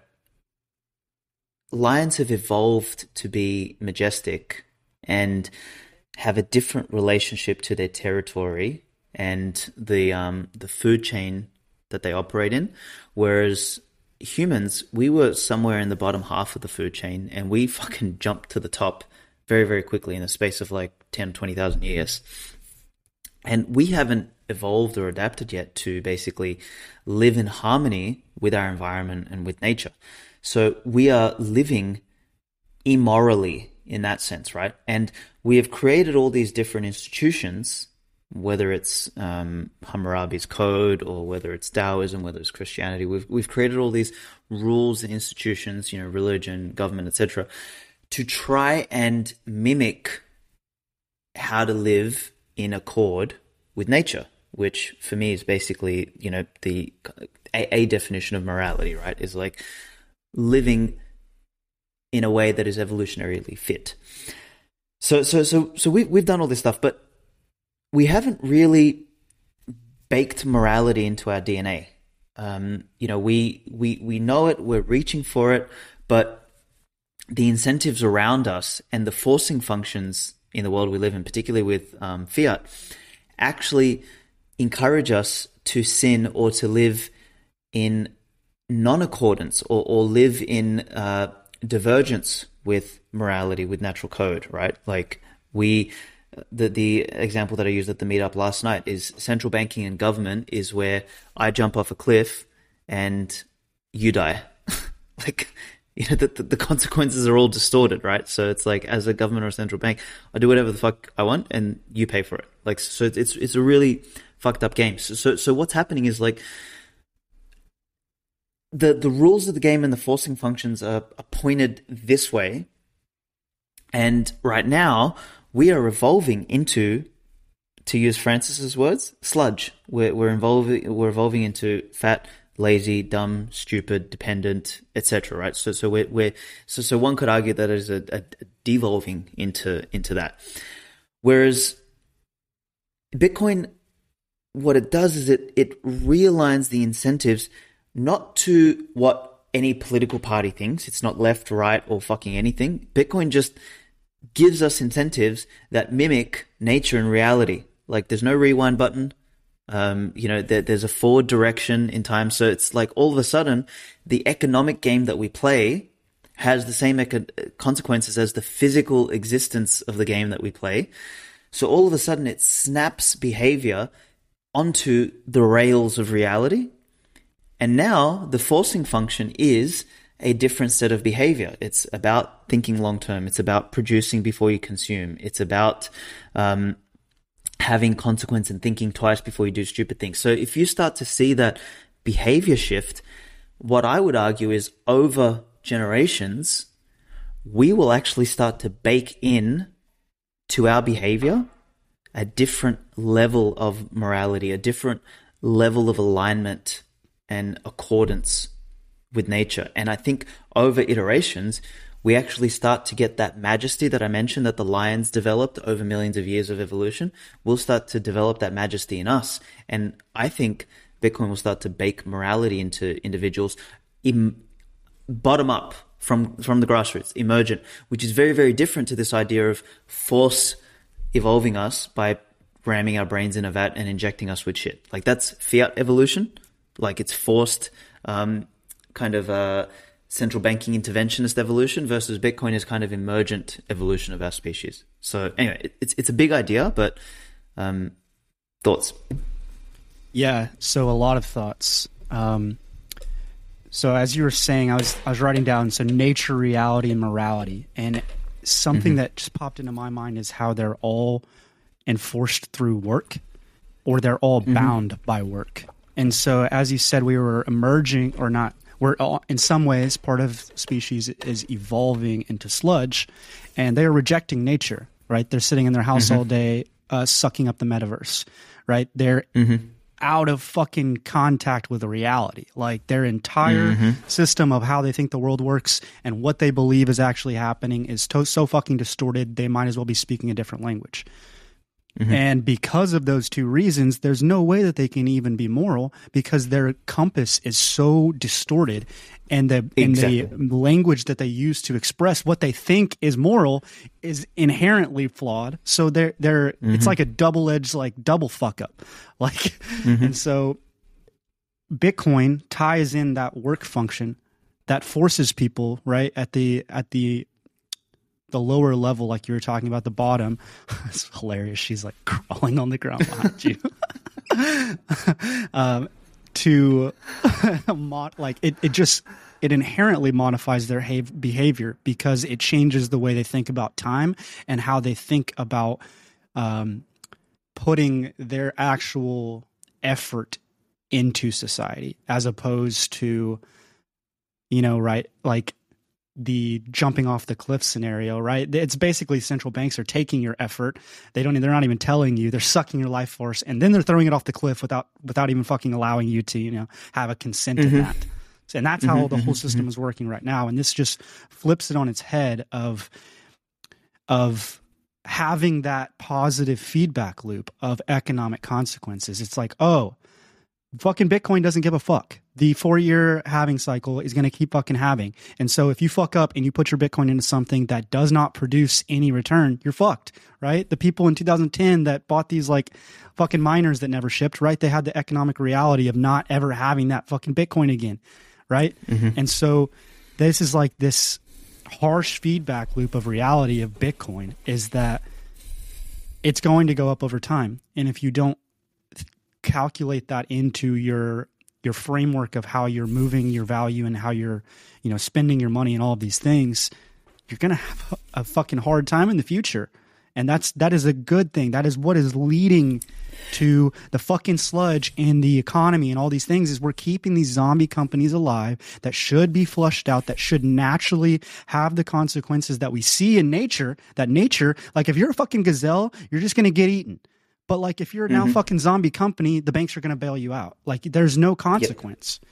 lions have evolved to be majestic and have a different relationship to their territory and the um, the food chain that they operate in, whereas humans, we were somewhere in the bottom half of the food chain, and we fucking jumped to the top very, very quickly in the space of like ten, twenty thousand years. And we haven't evolved or adapted yet to basically live in harmony with our environment and with nature. So we are living immorally in that sense, right? And we have created all these different institutions, whether it's um, Hammurabi's code or whether it's Taoism, whether it's Christianity. We've we've created all these rules and institutions, you know, religion, government, et cetera, to try and mimic how to live in accord with nature, which for me is basically, you know, the a, a definition of morality, right? Is like living in a way that is evolutionarily fit. So, so, so, so we we've done all this stuff, but we haven't really baked morality into our D N A. Um, you know, we we we know it, we're reaching for it, but the incentives around us and the forcing functions in the world we live in, particularly with um, fiat, actually encourage us to sin or to live in non-accordance or, or live in uh, divergence with morality, with natural code, right? Like we, the the example that I used at the meetup last night is central banking and government is where I jump off a cliff and you die. Like, you know, the, the consequences are all distorted, right? So it's like, as a government or a central bank, I do whatever the fuck I want and you pay for it. Like, so it's it's a really fucked up game. So so, so what's happening is like the the rules of the game and the forcing functions are, are pointed this way, and right now we are evolving into, to use Francis's words, sludge. We're we're evolving we're evolving into fat, lazy, dumb, stupid, dependent, et cetera. Right? So, so we're, we're so so one could argue that it is a, a devolving into into that. Whereas Bitcoin, what it does is it it realigns the incentives not to what any political party thinks. It's not left, right, or fucking anything. Bitcoin just gives us incentives that mimic nature and reality. Like, there's no rewind button. Um, you know, there, there's a forward direction in time. So it's like all of a sudden, the economic game that we play has the same eco- consequences as the physical existence of the game that we play. So all of a sudden it snaps behavior onto the rails of reality. And now the forcing function is a different set of behavior. It's about thinking long term. It's about producing before you consume. It's about um, having consequence and thinking twice before you do stupid things. So if you start to see that behavior shift, what I would argue is over generations, we will actually start to bake in to our behavior a different level of morality, a different level of alignment and accordance with nature. And I think over iterations, we actually start to get that majesty that I mentioned that the lions developed over millions of years of evolution. We'll start to develop that majesty in us. And I think Bitcoin will start to bake morality into individuals in, bottom up from, from the grassroots, emergent, which is very, very different to this idea of force evolving us by ramming our brains in a vat and injecting us with shit. Like that's fiat evolution. Like it's forced, um, kind of a central banking interventionist evolution versus Bitcoin is kind of emergent evolution of our species. So anyway, it's it's a big idea, but um, thoughts? Yeah, so a lot of thoughts. Um, so as you were saying, I was I was writing down so nature, reality, and morality, and something mm-hmm. that just popped into my mind is how they're all enforced through work, or they're all mm-hmm. bound by work. And so, as you said, we were emerging, or not. We're all, in some ways, part of species is evolving into sludge, and they are rejecting nature, right? They're sitting in their house mm-hmm. all day, uh, sucking up the metaverse, right? They're mm-hmm. out of fucking contact with the reality. Like their entire mm-hmm. system of how they think the world works and what they believe is actually happening is to- so fucking distorted, they might as well be speaking a different language. Mm-hmm. And because of those two reasons, there's no way that they can even be moral because their compass is so distorted, and the exactly. and the language that they use to express what they think is moral is inherently flawed. So they're they're mm-hmm. it's like a double-edged like double fuck up. Like mm-hmm. and so Bitcoin ties in that work function that forces people, right, at the at the the lower level, like you were talking about, the bottom. It's hilarious. She's like crawling on the ground behind you. um, to mod, like it, it just it inherently modifies their ha- behavior because it changes the way they think about time and how they think about um, putting their actual effort into society, as opposed to, you know, right, like the jumping off the cliff scenario, right? It's basically central banks are taking your effort. They don't, they're not even telling you, they're sucking your life force, and then they're throwing it off the cliff without, without even fucking allowing you to, you know, have a consent mm-hmm. to that. And that's how mm-hmm, the whole system mm-hmm. is working right now. And this just flips it on its head of, of having that positive feedback loop of economic consequences. It's like, oh, fucking Bitcoin doesn't give a fuck. The four-year halving cycle is going to keep fucking halving. And so if you fuck up and you put your Bitcoin into something that does not produce any return, you're fucked, right? The people in two thousand ten that bought these like fucking miners that never shipped, right? They had the economic reality of not ever having that fucking Bitcoin again, right? Mm-hmm. And so this is like this harsh feedback loop of reality of Bitcoin is that it's going to go up over time. And if you don't calculate that into your your framework of how you're moving your value and how you're, you know, spending your money and all of these things, you're going to have a fucking hard time in the future. And that's that is a good thing. That is what is leading to the fucking sludge in the economy and all these things is we're keeping these zombie companies alive that should be flushed out, that should naturally have the consequences that we see in nature, that nature, like if you're a fucking gazelle, you're just going to get eaten. But like if you're now mm-hmm. fucking zombie company, the banks are going to bail you out. Like there's no consequence.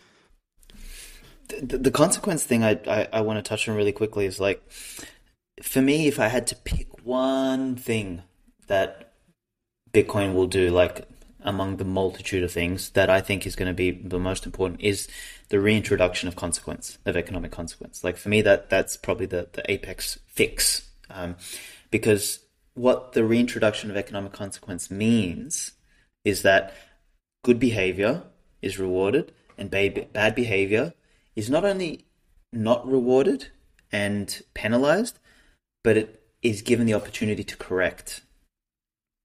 Yep. The, the consequence thing I, I, I want to touch on really quickly is like, for me, if I had to pick one thing that Bitcoin will do, like among the multitude of things that I think is going to be the most important, is the reintroduction of consequence, of economic consequence. Like for me, that that's probably the, the apex fix. Um, because what the reintroduction of economic consequence means is that good behavior is rewarded and bad behavior is not only not rewarded and penalized, but it is given the opportunity to correct.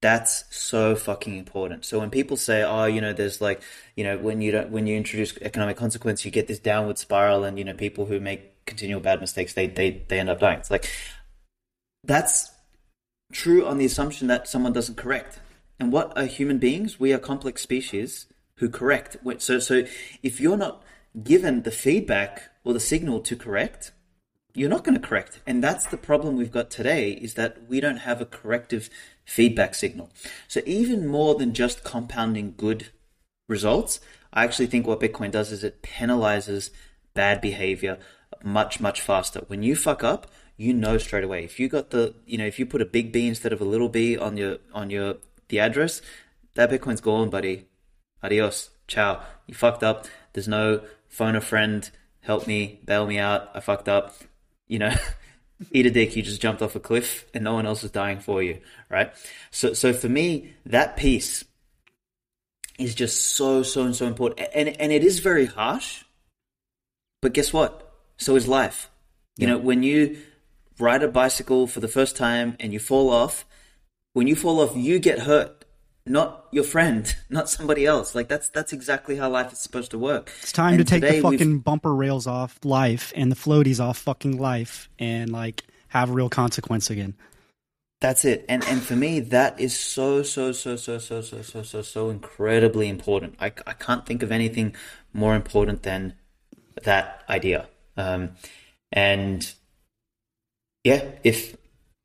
That's so fucking important. So when people say, oh, you know, there's like, you know, when you don't, when you introduce economic consequence, you get this downward spiral, and, you know, people who make continual bad mistakes, they, they, they end up dying. It's like, that's true on the assumption that someone doesn't correct. And what are human beings? We are complex species who correct. So, so if you're not given the feedback or the signal to correct, you're not going to correct. And that's the problem we've got today, is that we don't have a corrective feedback signal. So even more than just compounding good results, I actually think what Bitcoin does is it penalizes bad behavior much, much faster. When you fuck up, you know straight away. If you got the, you know, if you put a big B instead of a little b on your, on your, the address, that Bitcoin's gone, buddy. Adios. Ciao. You fucked up. There's no phone a friend, help me, bail me out. I fucked up. You know, eat a dick, you just jumped off a cliff and no one else is dying for you, right? So so for me, that piece is just so, so, so important. And, and it is very harsh, but guess what? So is life. You yeah. know, when you ride a bicycle for the first time and you fall off, when you fall off, you get hurt. Not your friend, not somebody else. Like that's that's exactly how life is supposed to work. It's time and to take the fucking bumper rails off life and the floaties off fucking life and like have real consequence again. That's it. And and for me, that is so so so so so so so so so incredibly important. I I can't think of anything more important than that idea. Um, and yeah, if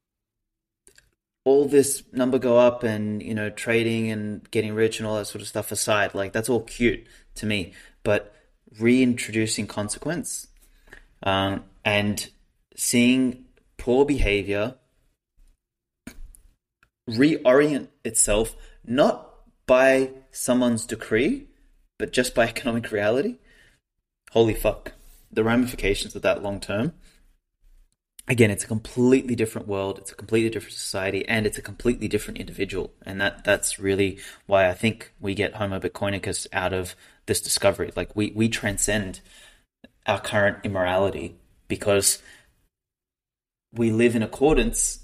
all this number go up and, you know, trading and getting rich and all that sort of stuff aside, like that's all cute to me, but reintroducing consequence um, and seeing poor behavior reorient itself, not by someone's decree, but just by economic reality. Holy fuck. The ramifications of that long term. Again, it's a completely different world, it's a completely different society, and it's a completely different individual. And that that's really why I think we get Homo Bitcoinicus out of this discovery. Like, we, we transcend our current immorality because we live in accordance,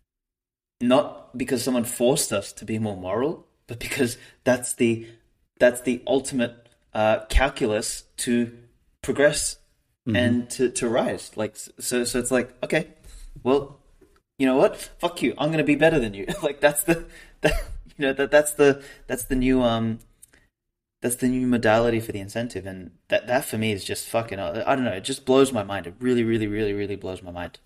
not because someone forced us to be more moral, but because that's the, that's the ultimate uh, calculus to progress. Mm-hmm. And to, to rise, like so, so it's like, okay, well, you know what? Fuck you. I'm gonna be better than you. Like that's the, that, you know that that's the that's the new um, that's the new modality for the incentive, and that that for me is just fucking. I don't know. It just blows my mind. It really, really, really, really blows my mind.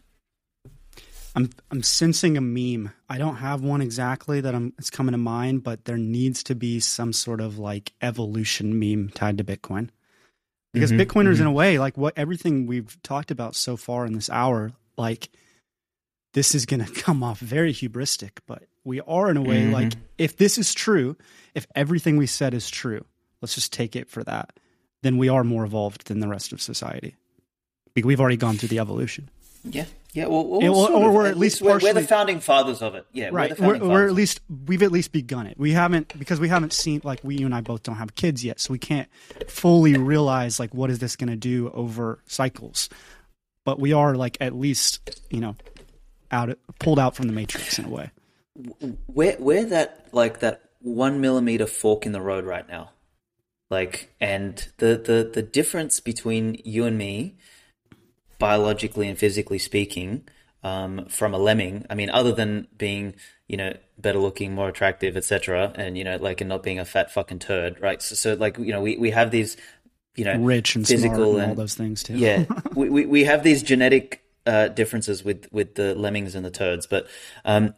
I'm I'm sensing a meme. I don't have one exactly that I'm it's coming to mind, but there needs to be some sort of like evolution meme tied to Bitcoin. Because mm-hmm, Bitcoiners, mm-hmm. in a way, like what everything we've talked about so far in this hour, like this is going to come off very hubristic, but we are in a way mm-hmm. like if this is true, if everything we said is true, let's just take it for that, then we are more evolved than the rest of society. We've already gone through the evolution. Yeah. Yeah, well, well, or, or we're at least partially, we're the founding fathers of it. Yeah, right. We're, the founding we're, we're at least we've at least begun it. We haven't because we haven't seen like we you and I both don't have kids yet, so we can't fully realize like what is this going to do over cycles. But we are like at least you know out pulled out from the matrix in a way. We're we're that like that one millimeter fork in the road right now, like, and the the the difference between you and me, biologically and physically speaking, um, from a lemming, I mean, other than being, you know, better looking, more attractive, et cetera, and, you know, like, and not being a fat fucking turd, right? So, so like, you know, we, we have these, you know, rich and physical smart and, and all those things too. Yeah. we, we, we have these genetic uh, differences with, with the lemmings and the turds, but um,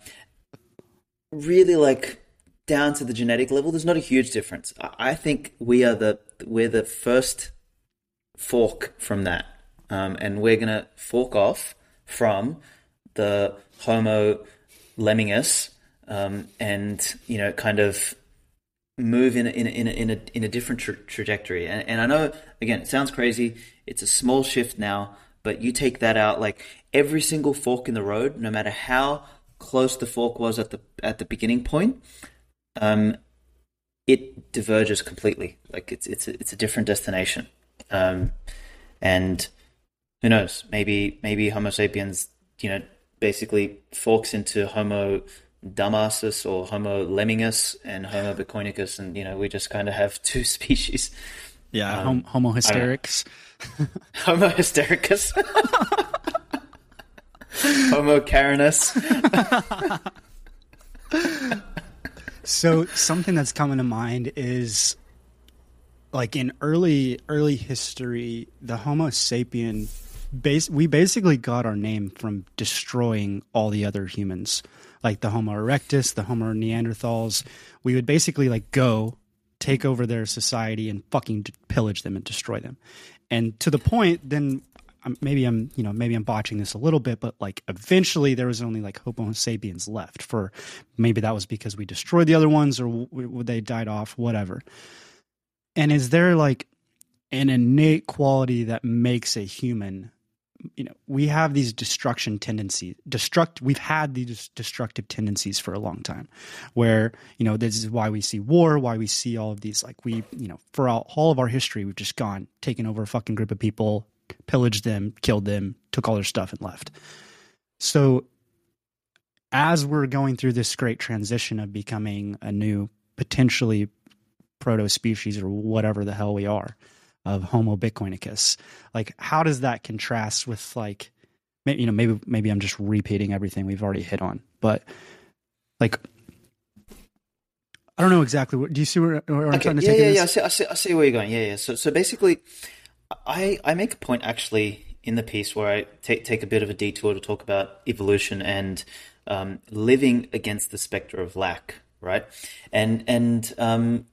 really, like, down to the genetic level, there's not a huge difference. I, I think we are the, we're the first fork from that. Um, and we're going to fork off from the Homo lemmingus um, and, you know, kind of move in a, in a, in a, in a, in a different tra- trajectory. And, and I know, again, it sounds crazy. It's a small shift now, but you take that out, like every single fork in the road, no matter how close the fork was at the at the beginning point, um, it diverges completely. Like it's it's a, it's a different destination. Um, and who knows? Maybe maybe Homo sapiens, you know, basically forks into Homo dumbasis or Homo lemmingus and Homo bitcoinicus, and you know we just kind of have two species. Yeah, Um, hom- Homo hysterics. Homo hystericus, Homo Karenus. So something that's coming to mind is, like, in early early history, the Homo sapien, base we basically got our name from destroying all the other humans, like the Homo erectus, the Homo neanderthals. We would basically like go take over their society and fucking pillage them and destroy them. And to the point, then um, maybe I'm, you know, maybe I'm botching this a little bit, but like eventually there was only like Homo sapiens left. For maybe that was because we destroyed the other ones, or w- w- they died off, whatever. And is there like an innate quality that makes a human? You know, we have these destruction tendencies. Destruct. We've had these destructive tendencies for a long time, where, you know, this is why we see war, why we see all of these. Like, we, you know, for all, all of our history, we've just gone, taken over a fucking group of people, pillaged them, killed them, took all their stuff and left. So as we're going through this great transition of becoming a new, potentially proto-species or whatever the hell we are, of Homo bitcoinicus, like, how does that contrast with, like, maybe, you know, maybe maybe I'm just repeating everything we've already hit on, but like, I don't know exactly what, do you see where, where I'm Okay, trying to yeah, take yeah, this? yeah. I see, I see, I see where you're going. Yeah, yeah. So, so basically, I I make a point actually in the piece where I take take a bit of a detour to talk about evolution and um, living against the specter of lack, right? And and um,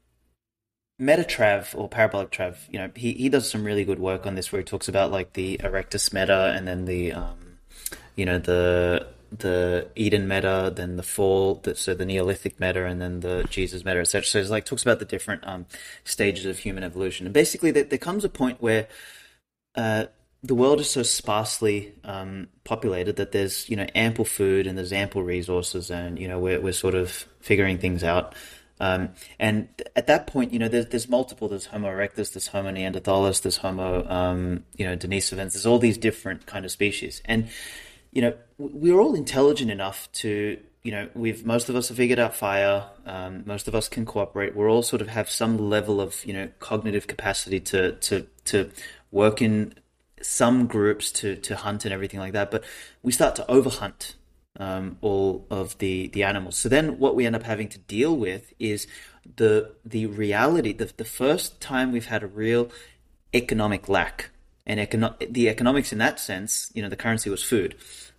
Metatrav or Parabolic Trav, you know, he, he does some really good work on this, where he talks about like the Erectus meta, and then the um, you know, the the Eden meta, then the fall, the, so the Neolithic meta, and then the Jesus meta, et cetera. So it's like talks about the different um, stages of human evolution, and basically there, there comes a point where uh, the world is so sparsely um, populated that there's, you know, ample food and there's ample resources, and you know we're we're sort of figuring things out. Um, and at that point, you know, there's, there's multiple, there's Homo erectus, there's Homo neanderthalis, there's Homo, um, you know, denisovans, there's all these different kind of species. And, you know, we're all intelligent enough to, you know, we've, most of us have figured out fire, um, most of us can cooperate. We're all sort of have some level of, you know, cognitive capacity to, to, to work in some groups, to, to hunt and everything like that. But we start to overhunt Um, all of the, the animals. So then what we end up having to deal with is the the reality, the, the first time we've had a real economic lack. And econo- the economics in that sense, you know, the currency was food.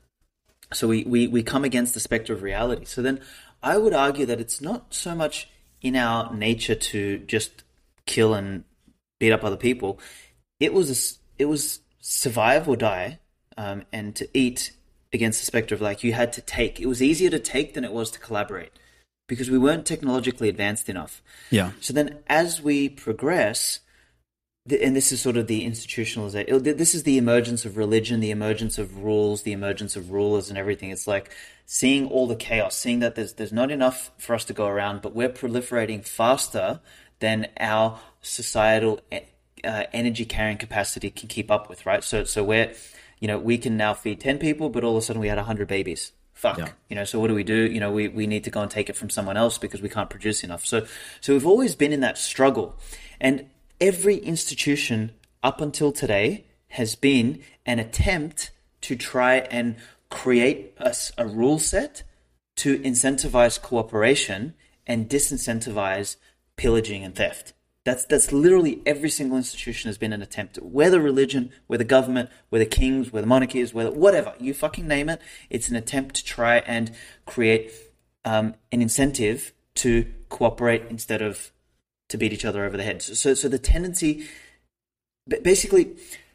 So we, we, we come against the specter of reality. So then I would argue that it's not so much in our nature to just kill and beat up other people. It was, a, it was survive or die, um, and to eat against the specter of, like, you had to take. It was easier to take than it was to collaborate, because we weren't technologically advanced enough. Yeah. So then as we progress, and this is sort of the institutionalization, this is the emergence of religion, the emergence of rules, the emergence of rulers and everything. It's like seeing all the chaos, seeing that there's there's not enough for us to go around, but we're proliferating faster than our societal uh, energy carrying capacity can keep up with, right? So so we're, you know, we can now feed ten people, but all of a sudden we had one hundred babies. Fuck. Yeah. You know, so what do we do? You know, we, we need to go and take it from someone else because we can't produce enough. So so we've always been in that struggle. And every institution up until today has been an attempt to try and create a, a rule set to incentivize cooperation and disincentivize pillaging and theft. That's that's literally every single institution has been an attempt, whether religion, whether government, whether kings, whether monarchies, whether whatever, you fucking name it. It's an attempt to try and create um, an incentive to cooperate instead of to beat each other over the head. So, so, so the tendency, basically,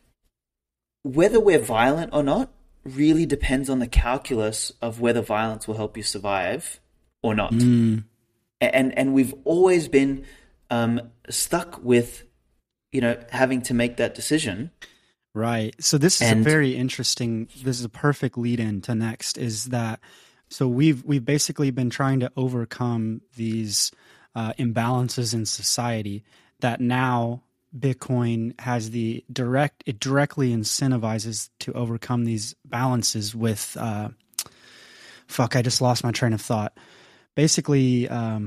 whether we're violent or not, really depends on the calculus of whether violence will help you survive or not. Mm. And and we've always been Um, stuck with, you know, having to make that decision. Right. So this is and, a very interesting, this is a perfect lead in to next, is that, so we've, we've basically been trying to overcome these uh, imbalances in society that now Bitcoin has the direct, it directly incentivizes to overcome these balances with, uh, fuck, I just lost my train of thought. Basically, um,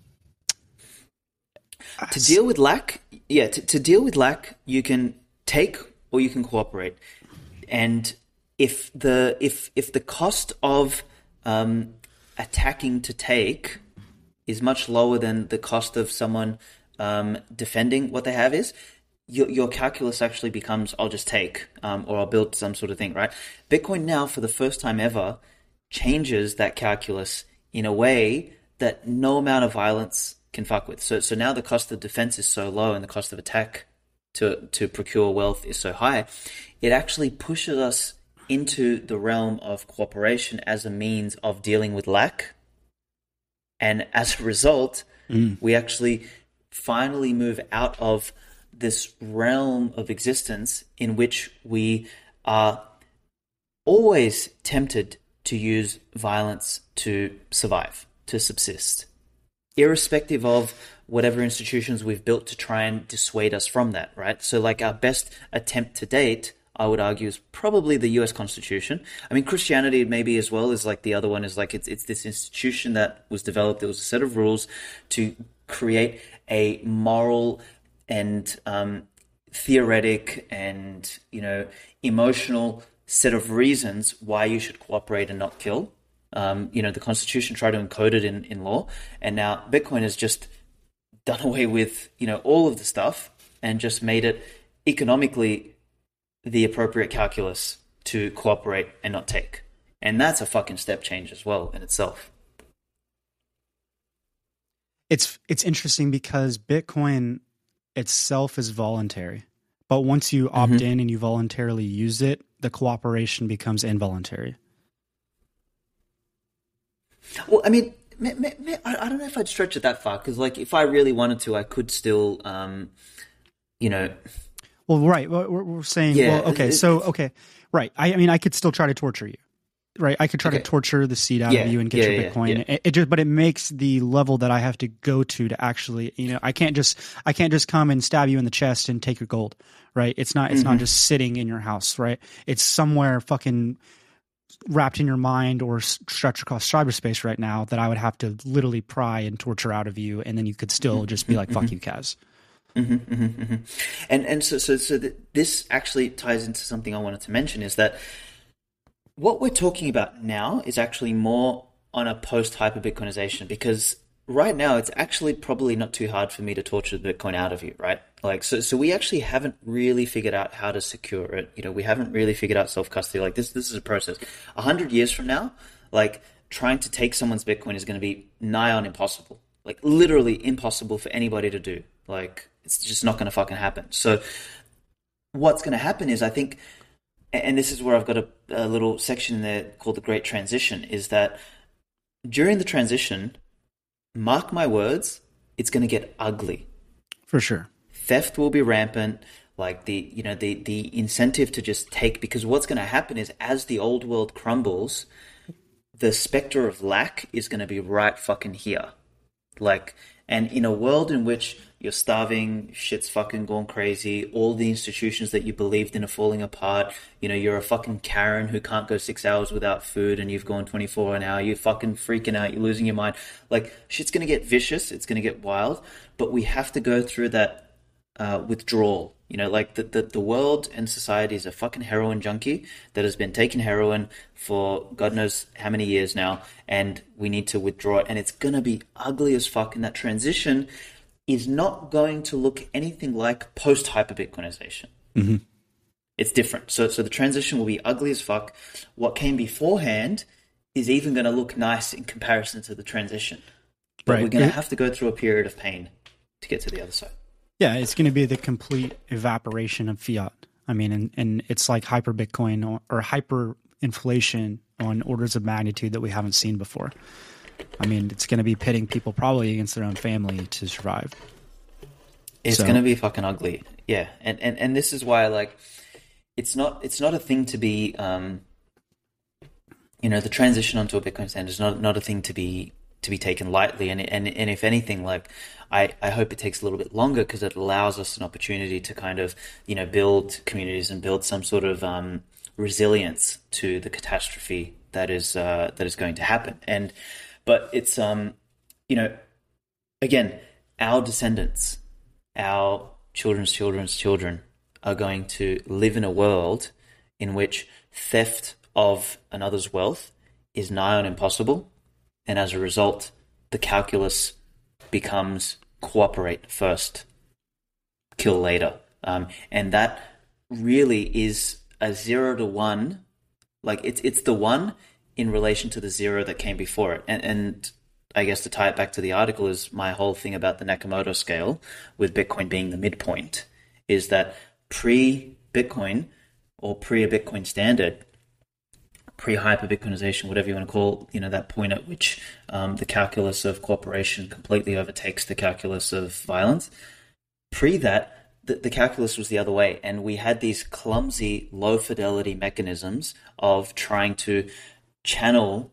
to deal with lack, yeah, to, to deal with lack, you can take or you can cooperate. And if the if if the cost of um, attacking to take is much lower than the cost of someone um, defending what they have is, your, your calculus actually becomes, I'll just take, um, or I'll build some sort of thing, right? Bitcoin now, for the first time ever, changes that calculus in a way that no amount of violence can fuck with. So, so now the cost of defense is so low and the cost of attack to to procure wealth is so high, it actually pushes us into the realm of cooperation as a means of dealing with lack. And as a result, mm. we actually finally move out of this realm of existence in which we are always tempted to use violence to survive, to subsist, irrespective of whatever institutions we've built to try and dissuade us from that, right? So like our best attempt to date, I would argue, is probably the U S Constitution. I mean, Christianity maybe as well is like the other one is like it's it's this institution that was developed. There was a set of rules to create a moral and um, theoretic and, you know, emotional set of reasons why you should cooperate and not kill. Um, you know, the Constitution tried to encode it in, in law, and now Bitcoin has just done away with, you know, all of the stuff and just made it economically the appropriate calculus to cooperate and not take. And that's a fucking step change as well in itself. It's it's interesting because Bitcoin itself is voluntary. But once you opt mm-hmm. in and you voluntarily use it, the cooperation becomes involuntary. Well, I mean, may, may, may, I don't know if I'd stretch it that far, because like if I really wanted to, I could still, um, you know... Well, right. We're, we're saying, yeah, well, okay, it, so, okay, right. I, I mean, I could still try to torture you, right? I could try okay. to torture the seed out yeah, of you and get yeah, your yeah, Bitcoin. Yeah. It, it just, but it makes the level that I have to go to to actually, you know, I can't just, I can't just come and stab you in the chest and take your gold, right? It's not, it's mm-hmm. not just sitting in your house, right? It's somewhere fucking wrapped in your mind or stretched across cyberspace right now that I would have to literally pry and torture out of you, and then you could still mm-hmm. just be like, "Fuck you, Kaz." Mm-hmm, mm-hmm, mm-hmm. And and so so so that this actually ties into something I wanted to mention, is that what we're talking about now is actually more on a post hyper Bitcoinization, because right now it's actually probably not too hard for me to torture the Bitcoin out of you, right? Like so so we actually haven't really figured out how to secure it. You know, we haven't really figured out self custody. Like this this is a process. A hundred years from now, like trying to take someone's Bitcoin is going to be nigh on impossible. Like literally impossible for anybody to do. Like it's just not going to fucking happen. So what's going to happen is, I think, and this is where I've got a, a little section in there called the Great Transition, is that during the transition, mark my words, it's going to get ugly. For sure. Theft will be rampant. Like the, you know, the, the incentive to just take, because what's going to happen is as the old world crumbles, the specter of lack is going to be right fucking here. Like, and in a world in which you're starving, shit's fucking gone crazy, all the institutions that you believed in are falling apart, you know, you're a fucking Karen who can't go six hours without food and you've gone twenty-four an hour, you're fucking freaking out, you're losing your mind. Like, shit's going to get vicious, it's going to get wild, but we have to go through that uh, withdrawal. You know, like the, the, the world and society is a fucking heroin junkie that has been taking heroin for God knows how many years now, and we need to withdraw it. And it's going to be ugly as fuck, and that transition is not going to look anything like post-hyper-Bitcoinization. Mm-hmm. It's different. So, so the transition will be ugly as fuck. What came beforehand is even going to look nice in comparison to the transition. But right. we're going to have to go through a period of pain to get to the other side. Yeah, it's going to be the complete evaporation of fiat. I mean, and, and it's like hyper Bitcoin or, or hyper inflation on orders of magnitude that we haven't seen before. I mean, it's going to be pitting people probably against their own family to survive. It's so. going to be fucking ugly. Yeah. And, and, and this is why, like, it's not, it's not a thing to be, um, you know, the transition onto a Bitcoin standard is not, not a thing to be, to be taken lightly. And, and, and if anything, like, I, I hope it takes a little bit longer, because it allows us an opportunity to kind of, you know, build communities and build some sort of um, resilience to the catastrophe that is uh, that is going to happen. And but it's um you know again, our descendants, our children's children's children are going to live in a world in which theft of another's wealth is nigh on impossible, and as a result, the calculus becomes cooperate first, kill later, um, and that really is a zero to one. Like it's it's the one in relation to the zero that came before it. And and I guess to tie it back to the article is my whole thing about the Nakamoto scale, with Bitcoin being the midpoint, is that pre-Bitcoin or pre a Bitcoin standard, pre-hyper Bitcoinization, whatever you want to call, you know, that point at which um, the calculus of cooperation completely overtakes the calculus of violence. Pre that, The, the calculus was the other way, and we had these clumsy, low-fidelity mechanisms of trying to channel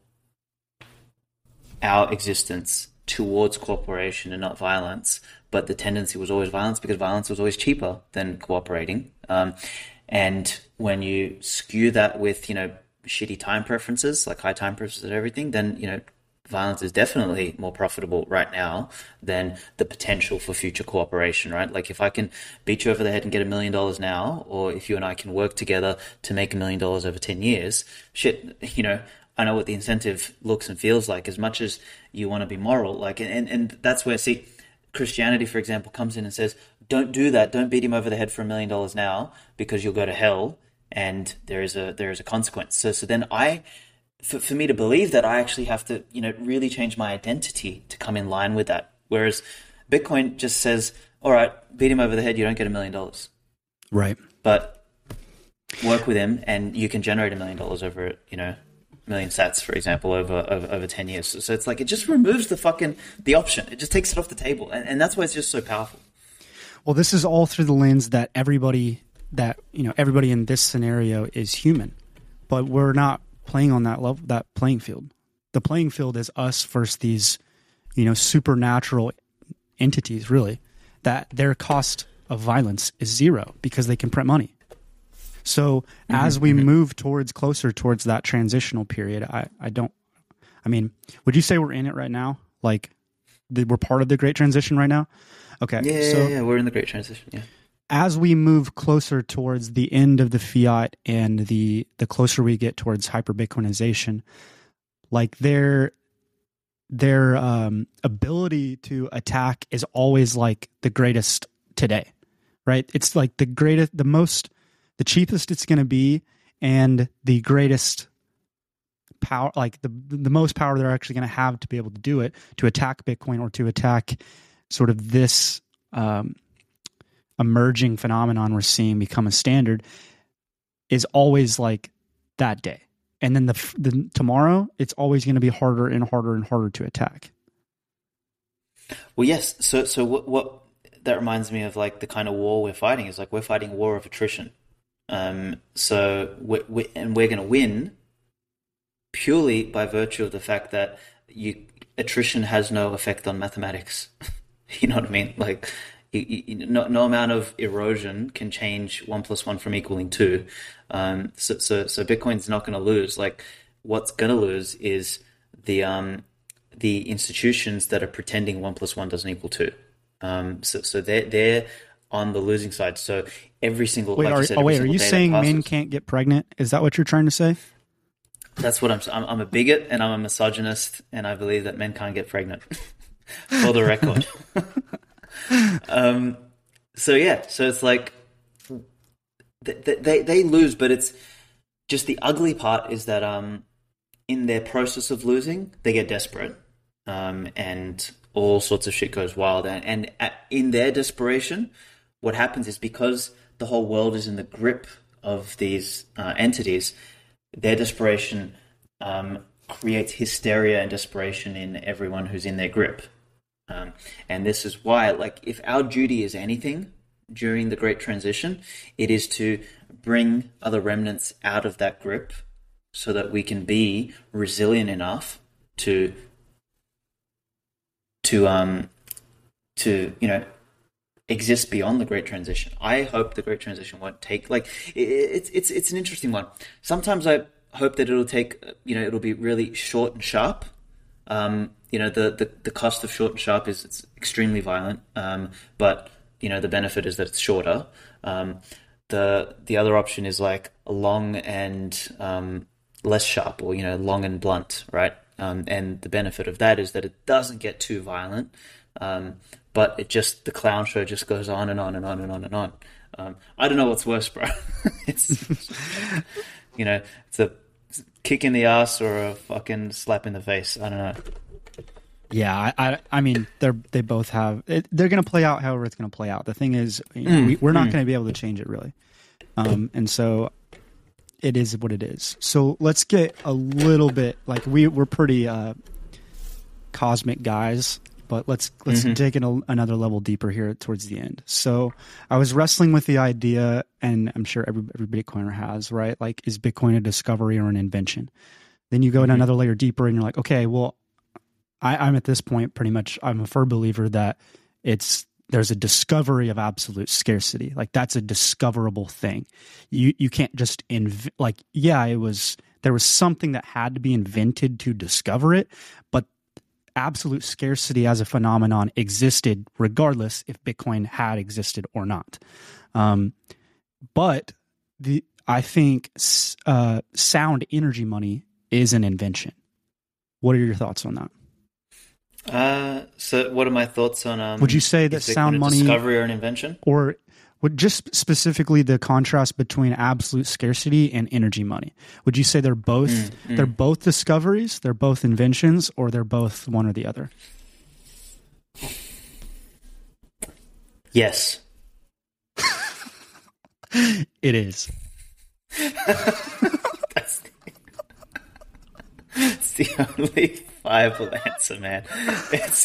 our existence towards cooperation and not violence, but the tendency was always violence because violence was always cheaper than cooperating. Um, and when you skew that with, you know, shitty time preferences, like high time preferences and everything, then, you know, violence is definitely more profitable right now than the potential for future cooperation, right? Like if I can beat you over the head and get a million dollars now, or if you and I can work together to make a million dollars over ten years, shit, you know, I know what the incentive looks and feels like, as much as you want to be moral. Like, and, and that's where, see, Christianity, for example, comes in and says, don't do that. Don't beat him over the head for a million dollars now, because you'll go to hell and there is a, there is a consequence. So, so then I, For, for me to believe that, I actually have to, you know, really change my identity to come in line with that. Whereas Bitcoin just says, all right, beat him over the head, you don't get a million dollars. Right. But work with him and you can generate a million dollars over, you know, a million sats, for example, over, over, over ten years. So, so it's like, it just removes the fucking, the option. It just takes it off the table. And, and that's why it's just so powerful. Well, this is all through the lens that everybody, that, you know, everybody in this scenario is human, but we're not playing on that level, that playing field. The playing field is us versus these, you know, supernatural entities, really, that their cost of violence is zero because they can print money. So mm-hmm. as we move towards closer towards that transitional period, I, I don't, I mean, would you say we're in it right now? Like the, we're part of the great transition right now? Okay. Yeah, so, yeah, yeah, we're in the great transition. Yeah. As we move closer towards the end of the fiat and the the closer we get towards hyper Bitcoinization, like their their um, ability to attack is always like the greatest today, right? It's like the greatest, the most, the cheapest it's going to be, and the greatest power, like the the most power they're actually going to have to be able to do it, to attack Bitcoin or to attack sort of this Um, emerging phenomenon we're seeing become a standard, is always like that day. And then the, the tomorrow, it's always going to be harder and harder and harder to attack. Well, yes. So, so what, what that reminds me of, like the kind of war we're fighting is like we're fighting a war of attrition. Um, so we, we and we're going to win purely by virtue of the fact that you attrition has no effect on mathematics. You know what I mean? Like, You, you, no, no amount of erosion can change one plus one from equaling two. Um, so, so, so Bitcoin's not going to lose. Like, what's going to lose is the um, the institutions that are pretending one plus one doesn't equal two. Um, so, so they're they're on the losing side. So every single wait, like are, you said, oh wait, are you day saying passes, men can't get pregnant? Is that what you're trying to say? That's what I'm. I'm, I'm a bigot and I'm a misogynist, and I believe that men can't get pregnant. For the record. um, so yeah, so it's like they, they they lose, but it's just the ugly part is that um, in their process of losing, they get desperate, um, and all sorts of shit goes wild. And, and at, in their desperation, what happens is because the whole world is in the grip of these uh, entities, their desperation um, creates hysteria and desperation in everyone who's in their grip. Um, and this is why, like, if our duty is anything during the Great Transition, it is to bring other remnants out of that grip so that we can be resilient enough to, to, um, to, you know, exist beyond the Great Transition. I hope the Great Transition won't take, like, it, it's, it's, it's an interesting one. Sometimes I, hope that it'll take, you know, it'll be really short and sharp. Um, you know, the, the, the cost of short and sharp is it's extremely violent, um, but, you know, the benefit is that it's shorter. Um, the the other option is like a long and um, less sharp, or, you know, long and blunt, right? Um, and the benefit of that is that it doesn't get too violent, um, but it just, the clown show just goes on and on and on and on and on. Um, I don't know what's worse, bro. It's, you know, it's a kick in the ass or a fucking slap in the face. I don't know. Yeah, I, I, I mean, they're they both have. It, they're going to play out however it's going to play out. The thing is, you know, Mm, we, we're not mm. going to be able to change it really, um, and so it is what it is. So let's get a little bit like we we're pretty uh, cosmic guys, but let's let's Mm-hmm. take it a, another level deeper here towards the end. So I was wrestling with the idea, and I'm sure every every Bitcoiner has, right? Like, is Bitcoin a discovery or an invention? Then you go Mm-hmm. another layer deeper, and you're like, okay, well. I, I'm at this point pretty much, I'm a firm believer that it's, there's a discovery of absolute scarcity. Like, that's a discoverable thing. You you can't just inv- like, yeah, it was, there was something that had to be invented to discover it, but absolute scarcity as a phenomenon existed regardless if Bitcoin had existed or not. Um, but the, I think uh, sound energy money is an invention. What are your thoughts on that? Uh, so what are my thoughts on, um, Would you say that is Bitcoin sound a money- discovery or an invention? Or would just specifically the contrast between absolute scarcity and energy money? Would you say they're both Mm, mm. they're both discoveries, they're both inventions, or they're both one or the other? Yes. It is. That's the, it's the only viable answer, man. It's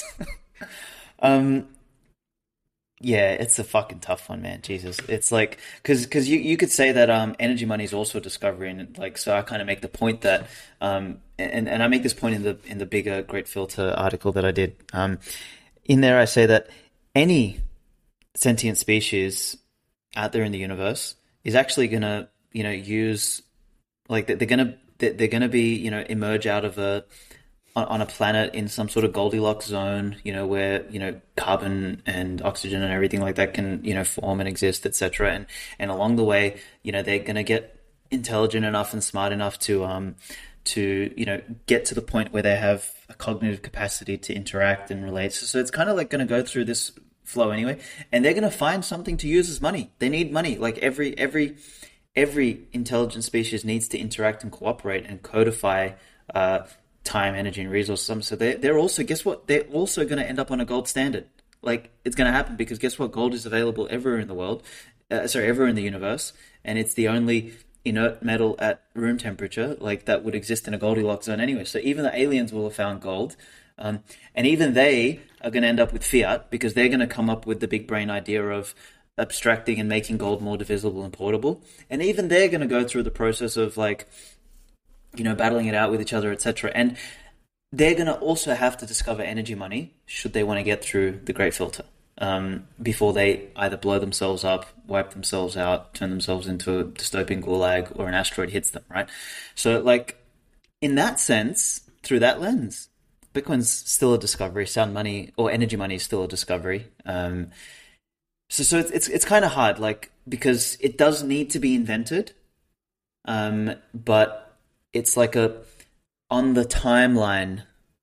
um yeah, it's a fucking tough one, man. Jesus. It's like, cause, cause you, you could say that, um, energy money is also a discovery. And like, so I kind of make the point that, um, and, and I make this point in the, in the bigger Great Filter article that I did. Um, in there, I say that any sentient species out there in the universe is actually going to, you know, use, like, they're going to, they're going to be, you know, emerge out of a, on a planet in some sort of Goldilocks zone, you know, where, you know, carbon and oxygen and everything like that can, you know, form and exist, et cetera. And, and along the way, you know, they're going to get intelligent enough and smart enough to, um, to, you know, get to the point where they have a cognitive capacity to interact and relate. So, so it's kind of like going to go through this flow anyway, and they're going to find something to use as money. They need money. Like every, every, every intelligent species needs to interact and cooperate and codify, uh, time, energy, and resources. So they're, they're also, guess what? They're also going to end up on a gold standard. Like, it's going to happen because guess what? Gold is available everywhere in the world. Uh, sorry, everywhere in the universe. And it's the only inert metal at room temperature, like, that would exist in a Goldilocks zone anyway. So even the aliens will have found gold. Um, and even they are going to end up with fiat because they're going to come up with the big brain idea of abstracting and making gold more divisible and portable. And even they're going to go through the process of, like, you know, battling it out with each other, et cetera. And they're going to also have to discover energy money should they want to get through the Great Filter um, before they either blow themselves up, wipe themselves out, turn themselves into a dystopian gulag, or an asteroid hits them, right? So, like, in that sense, through that lens, Bitcoin's still a discovery. Sound money or energy money is still a discovery. Um, so, so it's it's, it's kind of hard, like, because it does need to be invented, um, but it's like a, on the timeline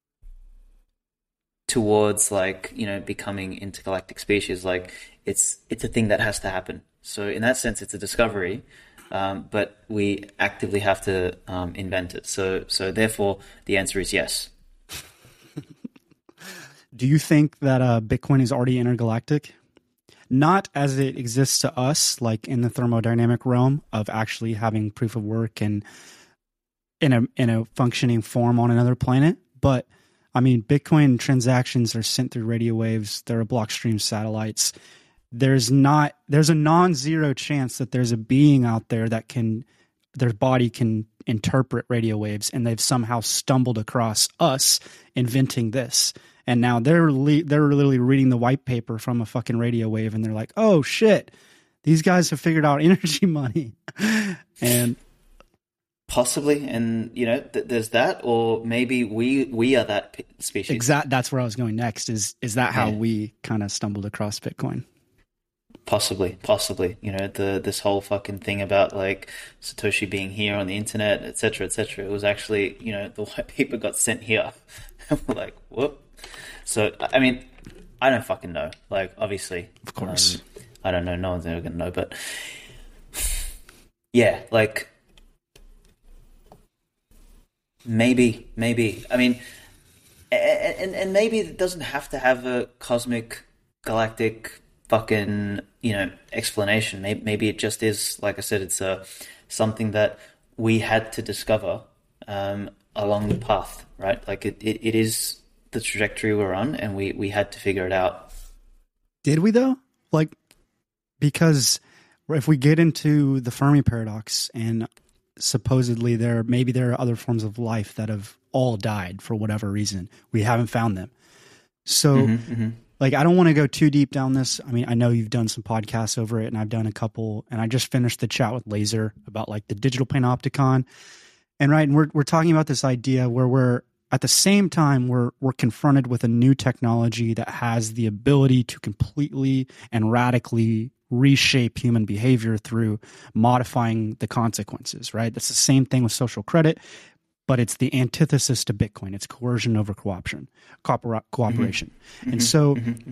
towards, like, you know, becoming intergalactic species, like, it's it's a thing that has to happen. So in that sense, it's a discovery, um, but we actively have to um, invent it. So so therefore, the answer is yes. Do you think that uh, Bitcoin is already intergalactic? Not as it exists to us, like in the thermodynamic realm of actually having proof of work and in a in a functioning form on another planet, but I mean, Bitcoin transactions are sent through radio waves. There are Blockstream satellites. There's not there's a non-zero chance that there's a being out there that can, their body can interpret radio waves, and they've somehow stumbled across us inventing this. And now they're le- they're literally reading the white paper from a fucking radio wave, and they're like, "Oh shit, these guys have figured out energy money." And Possibly, and you know, th- there's that, or maybe we we are that p- species. Exact. That's where I was going next. Is is that how Yeah. we kind of stumbled across Bitcoin? Possibly, possibly. You know, the this whole fucking thing about like Satoshi being here on the internet, et cetera, et cetera. It was actually, you know, the white paper got sent here. We're like, whoop. So, I mean, I don't fucking know. Like, obviously, Of course. um, I don't know. No one's ever gonna know, but yeah, like maybe, maybe. I mean, a- a- and and maybe it doesn't have to have a cosmic, galactic fucking, you know, explanation. Maybe, maybe it just is, like I said, it's a something that we had to discover um, along the path, right? Like it, it, it is the trajectory we're on, and we we had to figure it out. Did we though? Like, because if we get into the Fermi paradox, and supposedly there maybe there are other forms of life that have all died for whatever reason, we haven't found them. So, Mm-hmm, mm-hmm. like, I don't want to go too deep down this. I mean, I know you've done some podcasts over it, and I've done a couple, and I just finished the chat with Laser about like the digital panopticon, and right, and we're we're talking about this idea where we're at the same time we're we're confronted with a new technology that has the ability to completely and radically reshape human behavior through modifying the consequences, right? That's the same thing with social credit, but it's the antithesis to Bitcoin. It's coercion over cooperation, cooper- cooperation. Mm-hmm. And so Mm-hmm.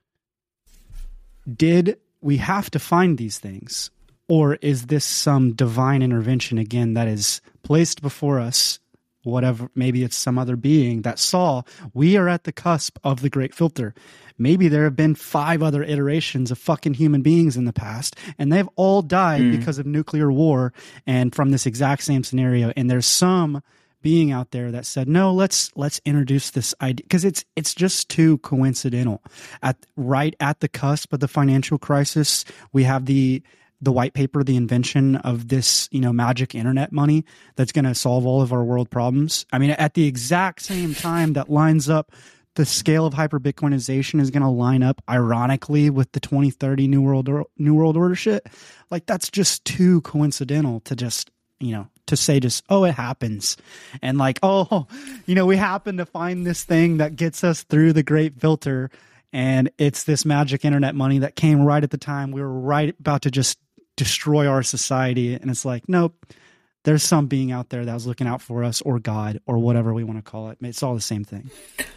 did we have to find these things, or is this some divine intervention again that is placed before us? Whatever, maybe it's some other being that saw we are at the cusp of the great filter. Maybe there have been five other iterations of fucking human beings in the past, and they've all died Mm. because of nuclear war and from this exact same scenario. And there's some being out there that said, no, let's let's introduce this idea, because it's it's just too coincidental. At right at the cusp of the financial crisis, we have the the white paper, the invention of this, you know, magic internet money that's going to solve all of our world problems. I mean, at the exact same time that lines up, the scale of hyper Bitcoinization is going to line up ironically with the twenty thirty New World or, New World Order shit. Like, that's just too coincidental to just, you know, to say just, oh, it happens. And like, oh, you know, we happen to find this thing that gets us through the great filter. And it's this magic internet money that came right at the time we were right about to just destroy our society. And it's like, nope, there's some being out there that was looking out for us, or God, or whatever we want to call it. It's all the same thing.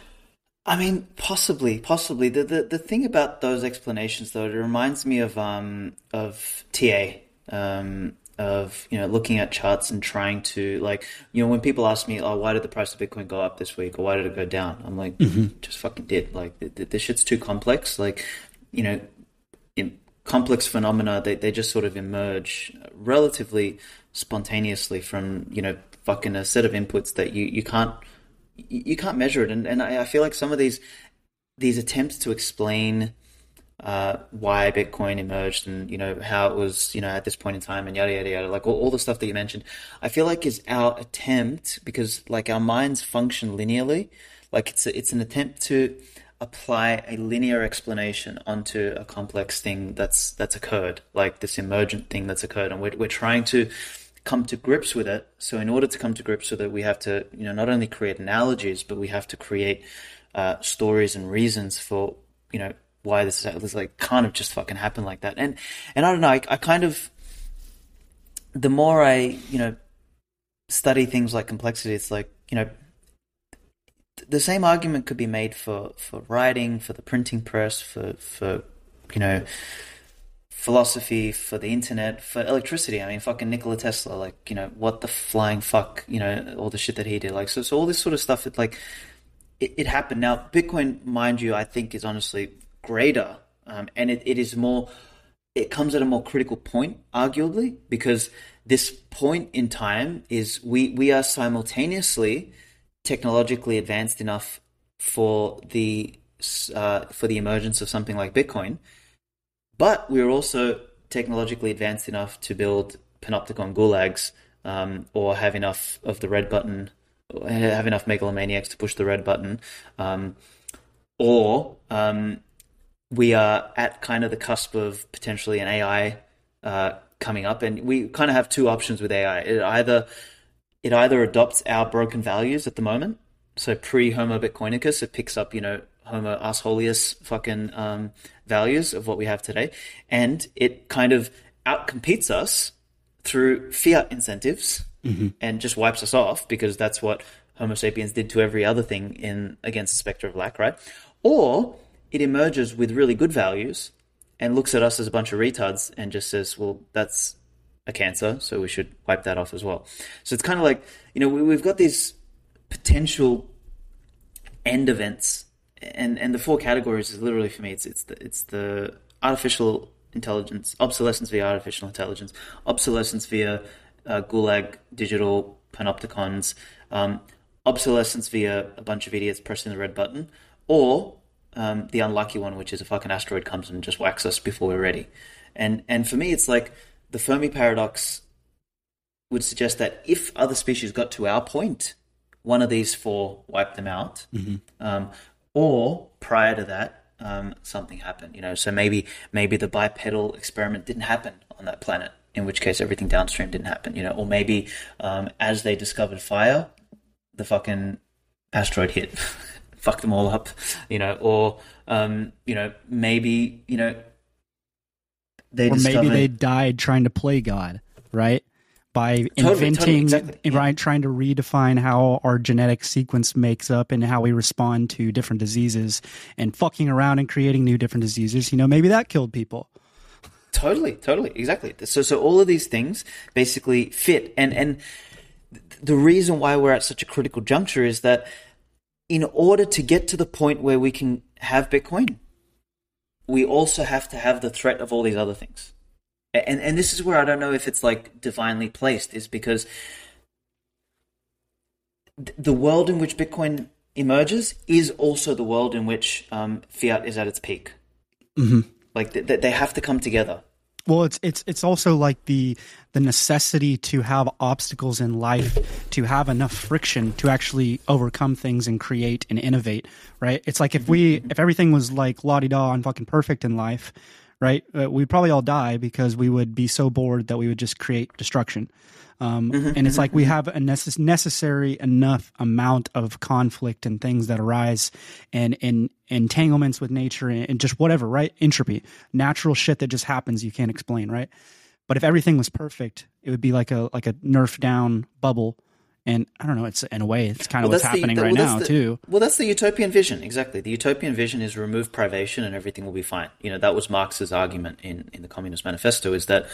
I mean, possibly, possibly. The, the the thing about those explanations, though, it reminds me of um of T A, um of, you know, looking at charts and trying to, like, you know, when people ask me, oh, why did the price of Bitcoin go up this week, or why did it go down? I'm like, Mm-hmm. just fucking did. Like, th- th- this shit's too complex. Like, you know, in complex phenomena, they they just sort of emerge relatively spontaneously from, you know, fucking a set of inputs that you you can't. You can't measure it, and and I I feel like some of these these attempts to explain uh, why Bitcoin emerged, and, you know, how it was, you know, at this point in time, and yada yada yada, like all, all the stuff that you mentioned, I feel like is our attempt, because like our minds function linearly, like it's a, it's an attempt to apply a linear explanation onto a complex thing that's that's occurred, like this emergent thing that's occurred, and we're we're trying to come to grips with it. So in order to come to grips with it, we have to, you know, not only create analogies, but we have to create uh, stories and reasons for, you know, why this is, this like can't have just fucking happened like that. And and I don't know, I, I kind of, the more I, you know, study things like complexity, it's like, you know, the same argument could be made for for writing, for the printing press, for for you know, philosophy, for the internet, for electricity. I mean, fucking Nikola Tesla, like, you know, what the flying fuck, you know, all the shit that he did. Like, so, so all this sort of stuff, it like, it, it happened. Now, Bitcoin, mind you, I think is honestly greater. Um, and it, it is more, it comes at a more critical point, arguably, because this point in time is we, we are simultaneously technologically advanced enough for the, uh, for the emergence of something like Bitcoin. But we're also technologically advanced enough to build panopticon gulags, um, or have enough of the red button, have enough megalomaniacs to push the red button, um, or um, we are at kind of the cusp of potentially an A I uh, coming up, and we kind of have two options with A I. It either it either adopts our broken values at the moment, so pre-Homo Bitcoinicus, it picks up, you know, Homo Assholius fucking um, values of what we have today, and it kind of outcompetes us through fiat incentives mm-hmm. and just wipes us off, because that's what Homo sapiens did to every other thing in against the specter of lack, right? Or it emerges with really good values and looks at us as a bunch of retards and just says, well, that's a cancer, so we should wipe that off as well. So it's kind of like, you know, we, we've got these potential end events, and, and the four categories is literally, for me, it's it's the, it's the artificial intelligence, obsolescence via artificial intelligence, obsolescence via uh, Gulag digital panopticons, um, obsolescence via a bunch of idiots pressing the red button, or um, the unlucky one, which is a fucking asteroid comes and just whacks us before we're ready. And and for me, it's like the Fermi paradox would suggest that if other species got to our point, one of these four wiped them out, mm-hmm. um, or prior to that, um, something happened. You know, so maybe maybe the bipedal experiment didn't happen on that planet, in which case everything downstream didn't happen. You know, or maybe um, as they discovered fire, the fucking asteroid hit, fucked them all up. You know, or um, you know, maybe you know. They or discovered... maybe they died trying to play God, right? By totally, inventing, totally, exactly. right, yeah. trying to redefine how our genetic sequence makes up and how we respond to different diseases, and fucking around and creating new different diseases. You know, maybe that killed people. Totally, totally, exactly. So, so all of these things basically fit, and and the reason why we're at such a critical juncture is that in order to get to the point where we can have Bitcoin, we also have to have the threat of all these other things. And and this is where I don't know if it's like divinely placed, is because the world in which Bitcoin emerges is also the world in which um, fiat is at its peak. Mm-hmm. Like they, they have to come together. Well, it's it's it's also like the the necessity to have obstacles in life, to have enough friction to actually overcome things and create and innovate, right? It's like if we if everything was like la-di-da and fucking perfect in life, right? Uh, we'd probably all die because we would be so bored that we would just create destruction. Um, and it's like we have a necess- necessary enough amount of conflict and things that arise, and, and entanglements with nature and, and just whatever, right? Entropy, natural shit that just happens you can't explain, right? But if everything was perfect, it would be like a like a nerfed down bubble. And I don't know, it's in a way, it's kind of well, what's happening the, right well, now the, too. Well, that's the utopian vision, exactly. The utopian vision is remove privation and everything will be fine. You know, that was Marx's argument in, in the Communist Manifesto, is that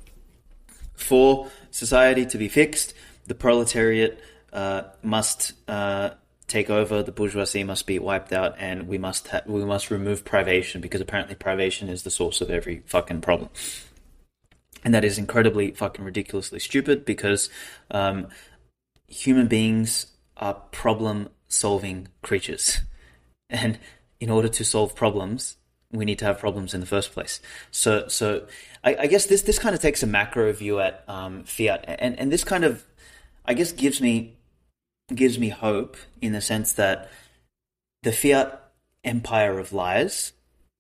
for society to be fixed, the proletariat uh, must uh, take over, the bourgeoisie must be wiped out, and we must ha- we must remove privation, because apparently privation is the source of every fucking problem. And that is incredibly fucking ridiculously stupid, because um, human beings are problem-solving creatures. And in order to solve problems, we need to have problems in the first place. So, so I, I guess this this kind of takes a macro view at um, fiat, and and this kind of, I guess, gives me gives me hope in the sense that the fiat empire of lies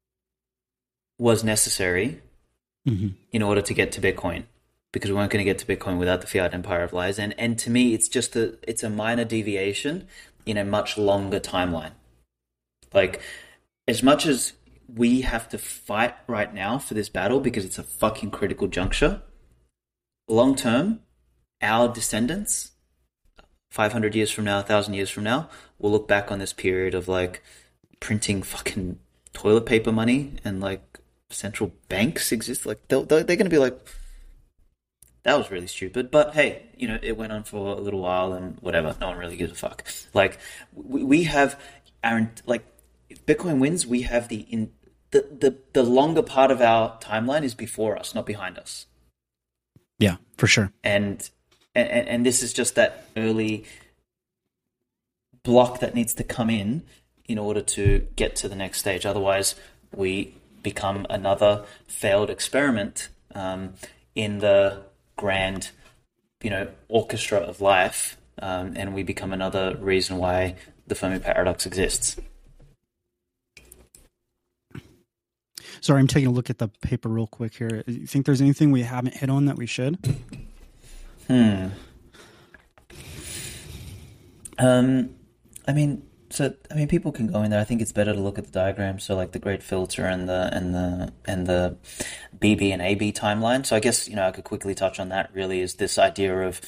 was necessary mm-hmm. in order to get to Bitcoin, because we weren't going to get to Bitcoin without the fiat empire of lies. And and to me, it's just a it's a minor deviation in a much longer timeline. Like, as much as we have to fight right now for this battle because it's a fucking critical juncture, long term, our descendants, five hundred years from now, one thousand years from now, will look back on this period of like printing fucking toilet paper money and like central banks exist. Like they're, they're going to be like, that was really stupid. But hey, you know, it went on for a little while and whatever. No one really gives a fuck. Like we, we have our, like, if Bitcoin wins, we have the in the, the the longer part of our timeline is before us, not behind us. Yeah, for sure. And and and this is just that early block that needs to come in in order to get to the next stage. Otherwise, we become another failed experiment um, in the grand, you know, orchestra of life, um, and we become another reason why the Fermi paradox exists. Sorry, I'm taking a look at the paper real quick here. You think there's anything we haven't hit on that we should? Hmm. Um, I mean, so I mean, people can go in there. I think it's better to look at the diagram. So like the Great Filter and the and the and the B B and A B timeline. So I guess you know I could quickly touch on that. Really, is this idea of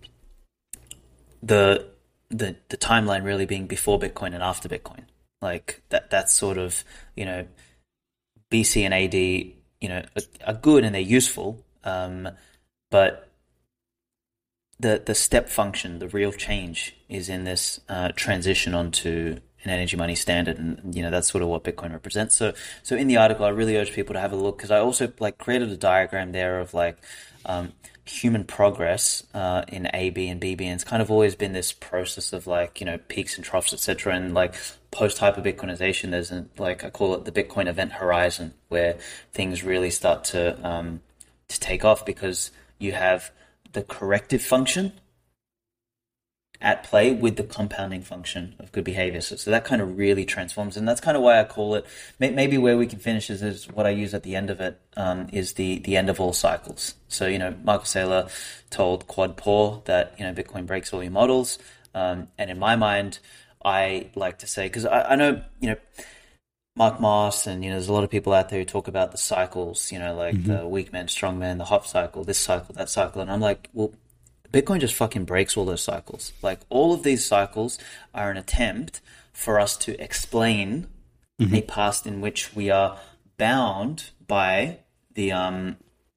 the the the timeline really being before Bitcoin and after Bitcoin. Like that that's sort of you know B C and A D you know are, are good and they're useful, um, but the the step function, the real change, is in this uh, transition onto an energy money standard, and you know that's sort of what Bitcoin represents. So, so in the article, I really urge people to have a look because I also like created a diagram there of like um, human progress uh, in A B and B B, and it's kind of always been this process of like you know peaks and troughs, et cetera. And like post hyper Bitcoinization, there's an, like I call it the Bitcoin event horizon, where things really start to um, to take off because you have the corrective function at play with the compounding function of good behavior. So, so that kind of really transforms. And that's kind of why I call it, maybe where we can finish is, is what I use at the end of it, um, is the, the end of all cycles. So, you know, Michael Saylor told Quad Paw that, you know, Bitcoin breaks all your models. Um, and in my mind, I like to say, because I, I know, you know, Mark Moss and, you know, there's a lot of people out there who talk about the cycles, you know, like mm-hmm. the weak man, strong man, the hop cycle, this cycle, that cycle. And I'm like, well, Bitcoin just fucking breaks all those cycles. Like all of these cycles are an attempt for us to explain mm-hmm. a past in which we are bound by the, um,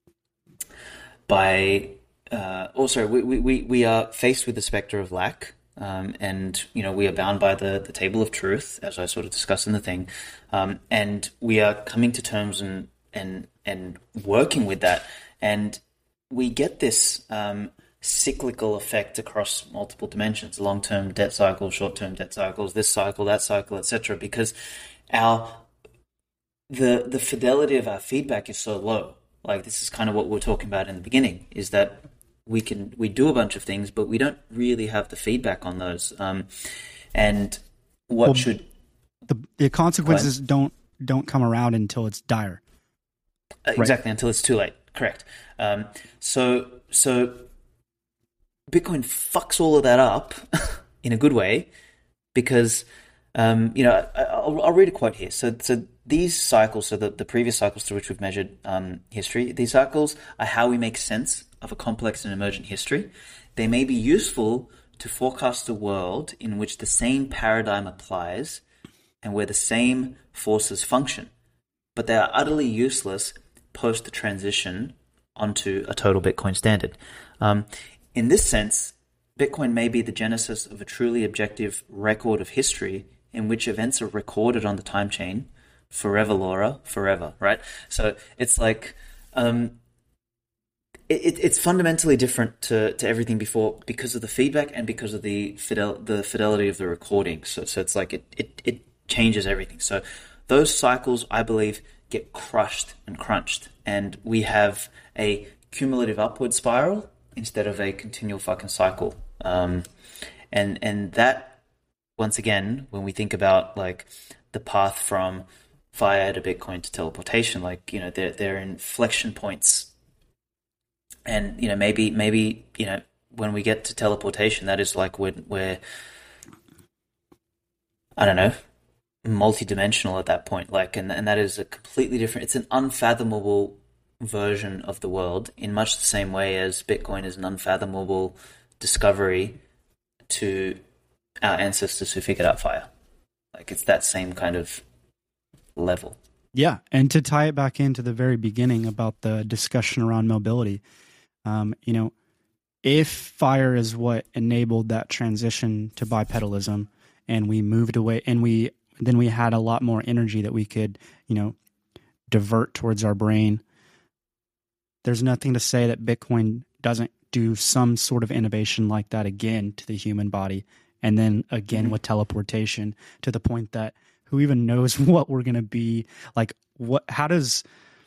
by, uh, also we, we, we are faced with the specter of lack. Um, and, you know, we are bound by the, the table of truth, as I sort of discussed in the thing. Um, and we are coming to terms and, and, and working with that. And we get this um, cyclical effect across multiple dimensions, long-term debt cycles, short-term debt cycles, this cycle, that cycle, et cetera, because our the the fidelity of our feedback is so low. Like this is kind of what we were talking about in the beginning, is that we can we do a bunch of things, but we don't really have the feedback on those. Um, and what well, should the the consequences don't don't come around until it's dire. Uh, exactly, right. Until it's too late. Correct. Um, so so Bitcoin fucks all of that up in a good way because um, you know I, I'll, I'll read a quote here. So so these cycles, so the, the previous cycles through which we've measured um, history, these cycles are how we make sense of a complex and emergent history. They may be useful to forecast a world in which the same paradigm applies and where the same forces function, but they are utterly useless post the transition onto a total Bitcoin standard. Um, in this sense, Bitcoin may be the genesis of a truly objective record of history in which events are recorded on the time chain forever, Laura, forever, right? So it's like... Um, It, it's fundamentally different to, to everything before because of the feedback and because of the fidel, the fidelity of the recording. So, so it's like it, it, it changes everything. So those cycles, I believe, get crushed and crunched. And we have a cumulative upward spiral instead of a continual fucking cycle. Um, and, and that, once again, when we think about like the path from fire to Bitcoin to teleportation, like, you know, they're, they're inflection points. And, you know, maybe, maybe, you know, when we get to teleportation, that is like when we're, I don't know, multi-dimensional at that point. Like, and, and that is a completely different, it's an unfathomable version of the world in much the same way as Bitcoin is an unfathomable discovery to our ancestors who figured out fire. Like, it's that same kind of level. Yeah. And to tie it back into the very beginning about the discussion around mobility, Um, you know, if fire is what enabled that transition to bipedalism and we moved away and we, then we had a lot more energy that we could, you know, divert towards our brain. There's nothing to say that Bitcoin doesn't do some sort of innovation like that again to the human body. And then again with teleportation to the point that who even knows what we're going to be like, what, how does,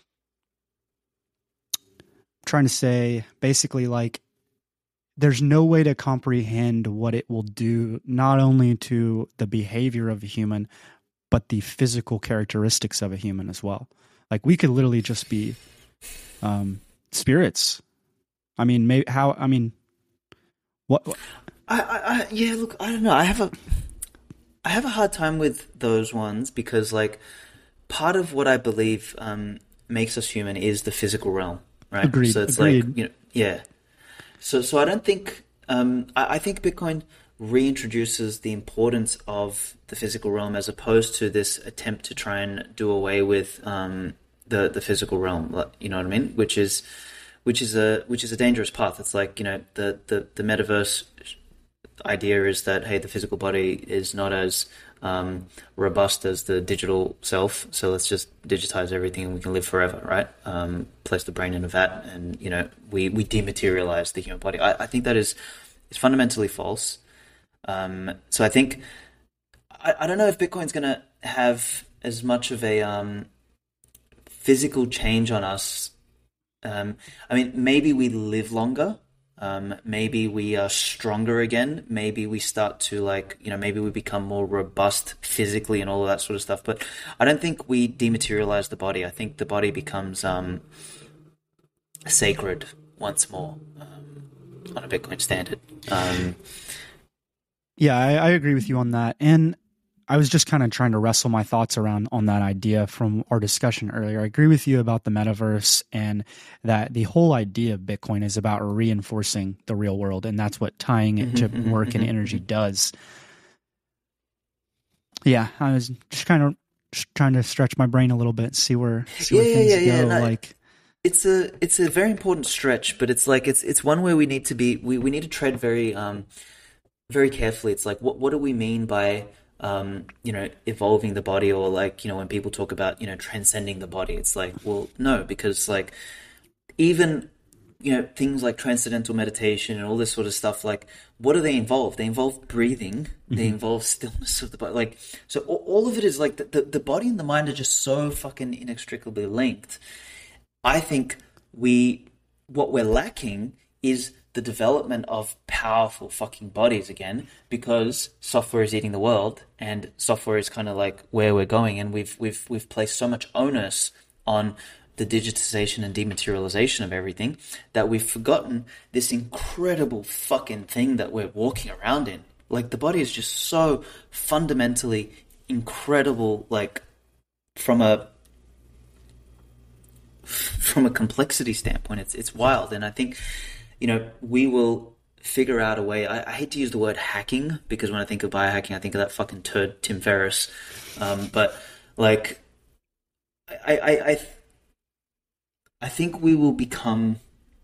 trying to say basically like there's no way to comprehend what it will do not only to the behavior of a human but the physical characteristics of a human as well. Like we could literally just be um spirits. I mean maybe how I mean what I, I, I, yeah, look, I don't know. I have a, I have a hard time with those ones because, like, part of what I believe um, makes us human is the physical realm, right? Agreed. So it's Agreed. like, you know, yeah. So, so I don't think. Um, I, I think Bitcoin reintroduces the importance of the physical realm as opposed to this attempt to try and do away with um, the the physical realm. like, You know what I mean? Which is, which is a which is a dangerous path. It's like, you know, the the the metaverse idea is that, hey, the physical body is not as um, robust as the digital self, so let's just digitize everything and we can live forever, right? Um, place the brain in a vat, and you know, we we dematerialize the human body. I, I think that is is fundamentally false. Um, so I think I, I don't know if Bitcoin's going to have as much of a um, physical change on us. Um, I mean, maybe we live longer. Um, maybe we are stronger again. Maybe we start to, like, you know, maybe we become more robust physically and all of that sort of stuff. But I don't think we dematerialize the body. I think the body becomes um, sacred once more um, on a Bitcoin standard. Um, Yeah, I, I agree with you on that. And I was just kind of trying to wrestle my thoughts around on that idea from our discussion earlier. I agree with you about the metaverse and that the whole idea of Bitcoin is about reinforcing the real world. And that's what tying it to Mm-hmm, work mm-hmm, and energy does. Yeah, I was just kind of just trying to stretch my brain a little bit, see where, see where Yeah, things yeah, yeah, go. no, like, it's a it's a very important stretch, but it's like it's it's one where we need to be we, we need to tread very um very carefully. It's like, what what do we mean by um you know evolving the body, or like, you know, when people talk about, you know, transcending the body, it's like, well, no, because like even, you know, things like transcendental meditation and all this sort of stuff, like, what do they involve? They involve breathing. They Mm-hmm. involve stillness of the body. Like, so all, all of it is like the, the the body and the mind are just so fucking inextricably linked. I think we what we're lacking is the development of powerful fucking bodies again, because software is eating the world, and software is kind of like where we're going, and we've we've we've placed so much onus on the digitization and dematerialization of everything that we've forgotten this incredible fucking thing that we're walking around in. Like, the body is just so fundamentally incredible, like, from a from a complexity standpoint. It's it's wild. And I think, you know, we will figure out a way. I, I hate to use the word hacking, because when I think of biohacking, I think of that fucking turd Tim Ferriss. Um, but like, I I I, I think we will become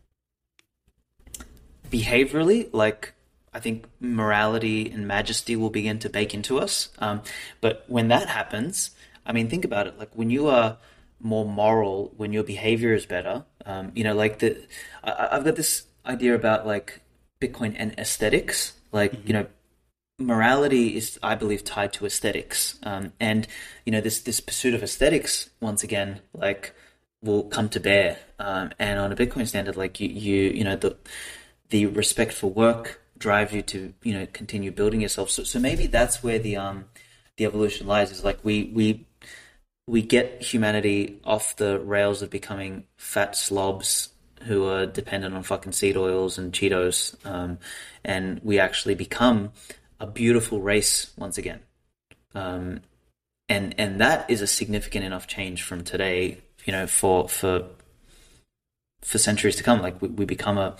behaviorally, like, I think morality and majesty will begin to bake into us. Um, but when that happens, I mean, think about it. Like, when you are more moral, when your behavior is better, um, you know, like the, I, I've got this idea about like Bitcoin and aesthetics. Like, mm-hmm. you know, morality is, I believe, tied to aesthetics. Um, and, you know, this, this pursuit of aesthetics, once again, like, will come to bear. Um, and on a Bitcoin standard, like you, you, you know, the, the respect for work drives you to, you know, continue building yourself. So, so maybe that's where the, um, the evolution lies, is like we, we, we get humanity off the rails of becoming fat slobs who are dependent on fucking seed oils and Cheetos. Um, and we actually become a beautiful race once again. Um, and, and that is a significant enough change from today, you know, for, for, for centuries to come. Like, we, we become a,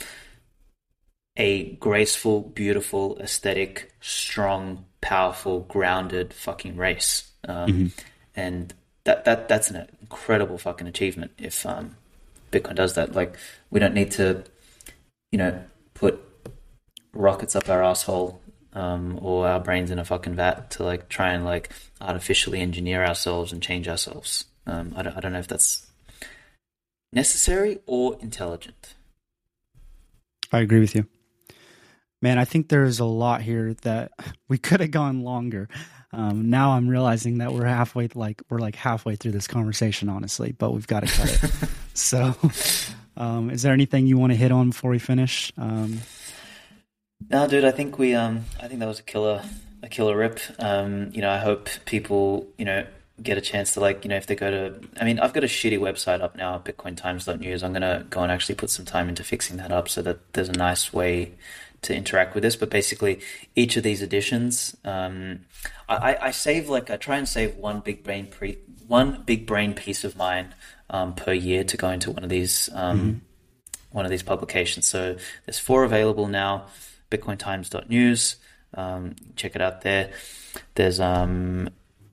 a graceful, beautiful, aesthetic, strong, powerful, grounded fucking race. Um, mm-hmm. And that, that, that's an incredible fucking achievement if, um, Bitcoin does that. Like, we don't need to, you know, put rockets up our asshole, um, or our brains in a fucking vat to like try and like artificially engineer ourselves and change ourselves. Um, I don't, I don't know if that's necessary or intelligent. I agree with you. Man, I think there's a lot here that we could have gone longer. Um, now I'm realizing that we're halfway, like we're like halfway through this conversation, honestly, but we've got to cut it. So, um, is there anything you want to hit on before we finish? Um, no, dude, I think we, um, I think that was a killer, a killer rip. Um, you know, I hope people, you know, get a chance to, like, you know, if they go to, I mean, I've got a shitty website up now, bitcoin times dot news. I'm going to go and actually put some time into fixing that up so that there's a nice way to interact with this, but basically each of these editions, um, I, I save like I try and save one big brain pre one big brain piece of mine um, per year to go into one of these um, mm-hmm. one of these publications. So there's four available now. bitcoin times dot news. Um, check it out there. There's um,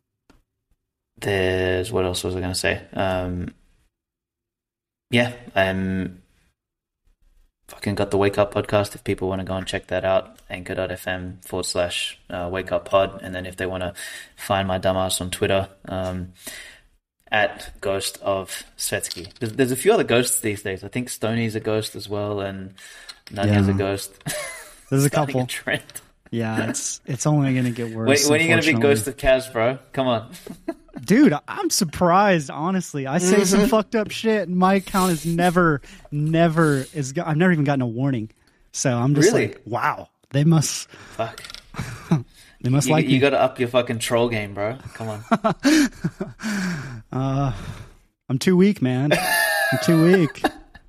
there's what else was I going to say? Um, yeah, um. Fucking got the Wake Up podcast if people want to go and check that out. Anchor.fm forward slash uh, Wake Up Pod. And then if they want to find my dumbass on Twitter, um, at Ghost of Svetsky. There's, there's a few other ghosts these days. I think Stoney's a ghost as well, and Nanya's yeah. a ghost. There's a couple. A trend. Yeah, it's it's only going to get worse. When, when are you going to be Ghost of Kaz, bro? Come on. Dude, I'm surprised, honestly. I say some fucked up shit, and my account is never, never, is. I've never even gotten a warning. So I'm just really? like, wow, they must. Fuck. They must you, like you me. You got to up your fucking troll game, bro. Come on. uh, I'm too weak, man. I'm too weak.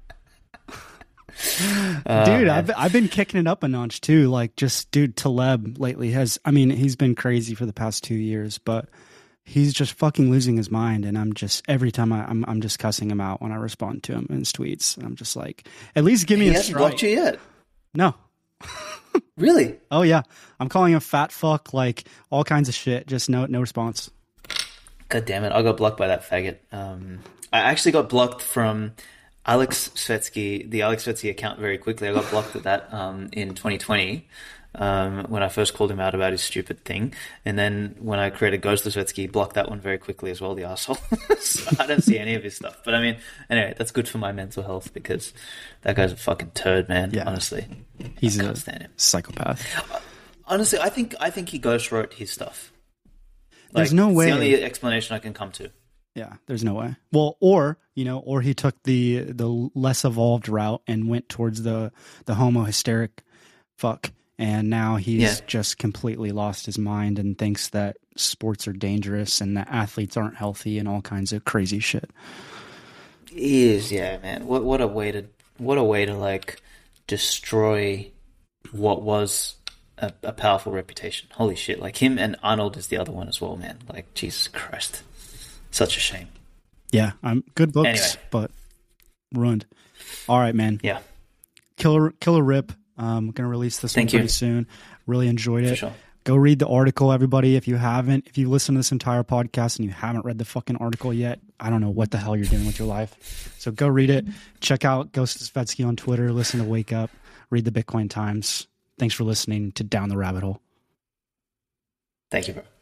Uh, dude, I've I've been kicking it up a notch too. Like, just dude, Taleb lately has. I mean, he's been crazy for the past two years, but he's just fucking losing his mind. And I'm just every time I, I'm I'm just cussing him out when I respond to him in his tweets. And I'm just like, at least give me he a hasn't strike. blocked you yet? No. Really? Oh yeah, I'm calling him fat fuck, like all kinds of shit. Just no no response. God damn it! I got blocked by that faggot. Um, I actually got blocked from Alex Svetsky, the Alex Svetsky account, very quickly. I got blocked at that um, in twenty twenty um, when I first called him out about his stupid thing. And then when I created Ghost of Svetsky, blocked that one very quickly as well, the asshole. So I don't see any of his stuff. But I mean, anyway, that's good for my mental health because that guy's a fucking turd, man, yeah. honestly. He's I a can't stand him. psychopath. Honestly, I think I think he ghost wrote his stuff. Like, There's no it's way. the only explanation I can come to. Yeah, there's no way. Well, or you know, or he took the the less evolved route and went towards the the homo hysteric fuck, and now he's yeah. just completely lost his mind and thinks that sports are dangerous and that athletes aren't healthy and all kinds of crazy shit. He is, yeah, man. What what a way to what a way to like destroy what was a, a powerful reputation. Holy shit! Like him and Arnold is the other one as well, man. Like Jesus Christ. Such a shame. Yeah, I'm good books, anyway. but ruined. All right, man. Yeah. Killer, killer rip. I'm um, gonna release this Thank one pretty you. soon. Really enjoyed it. For sure. Go read the article, everybody. If you haven't, if you listen to this entire podcast and you haven't read the fucking article yet, I don't know what the hell you're doing with your life. So go read it. Check out Ghost of Svetsky on Twitter. Listen to Wake Up. Read the Bitcoin Times. Thanks for listening to Down the Rabbit Hole. Thank you, bro.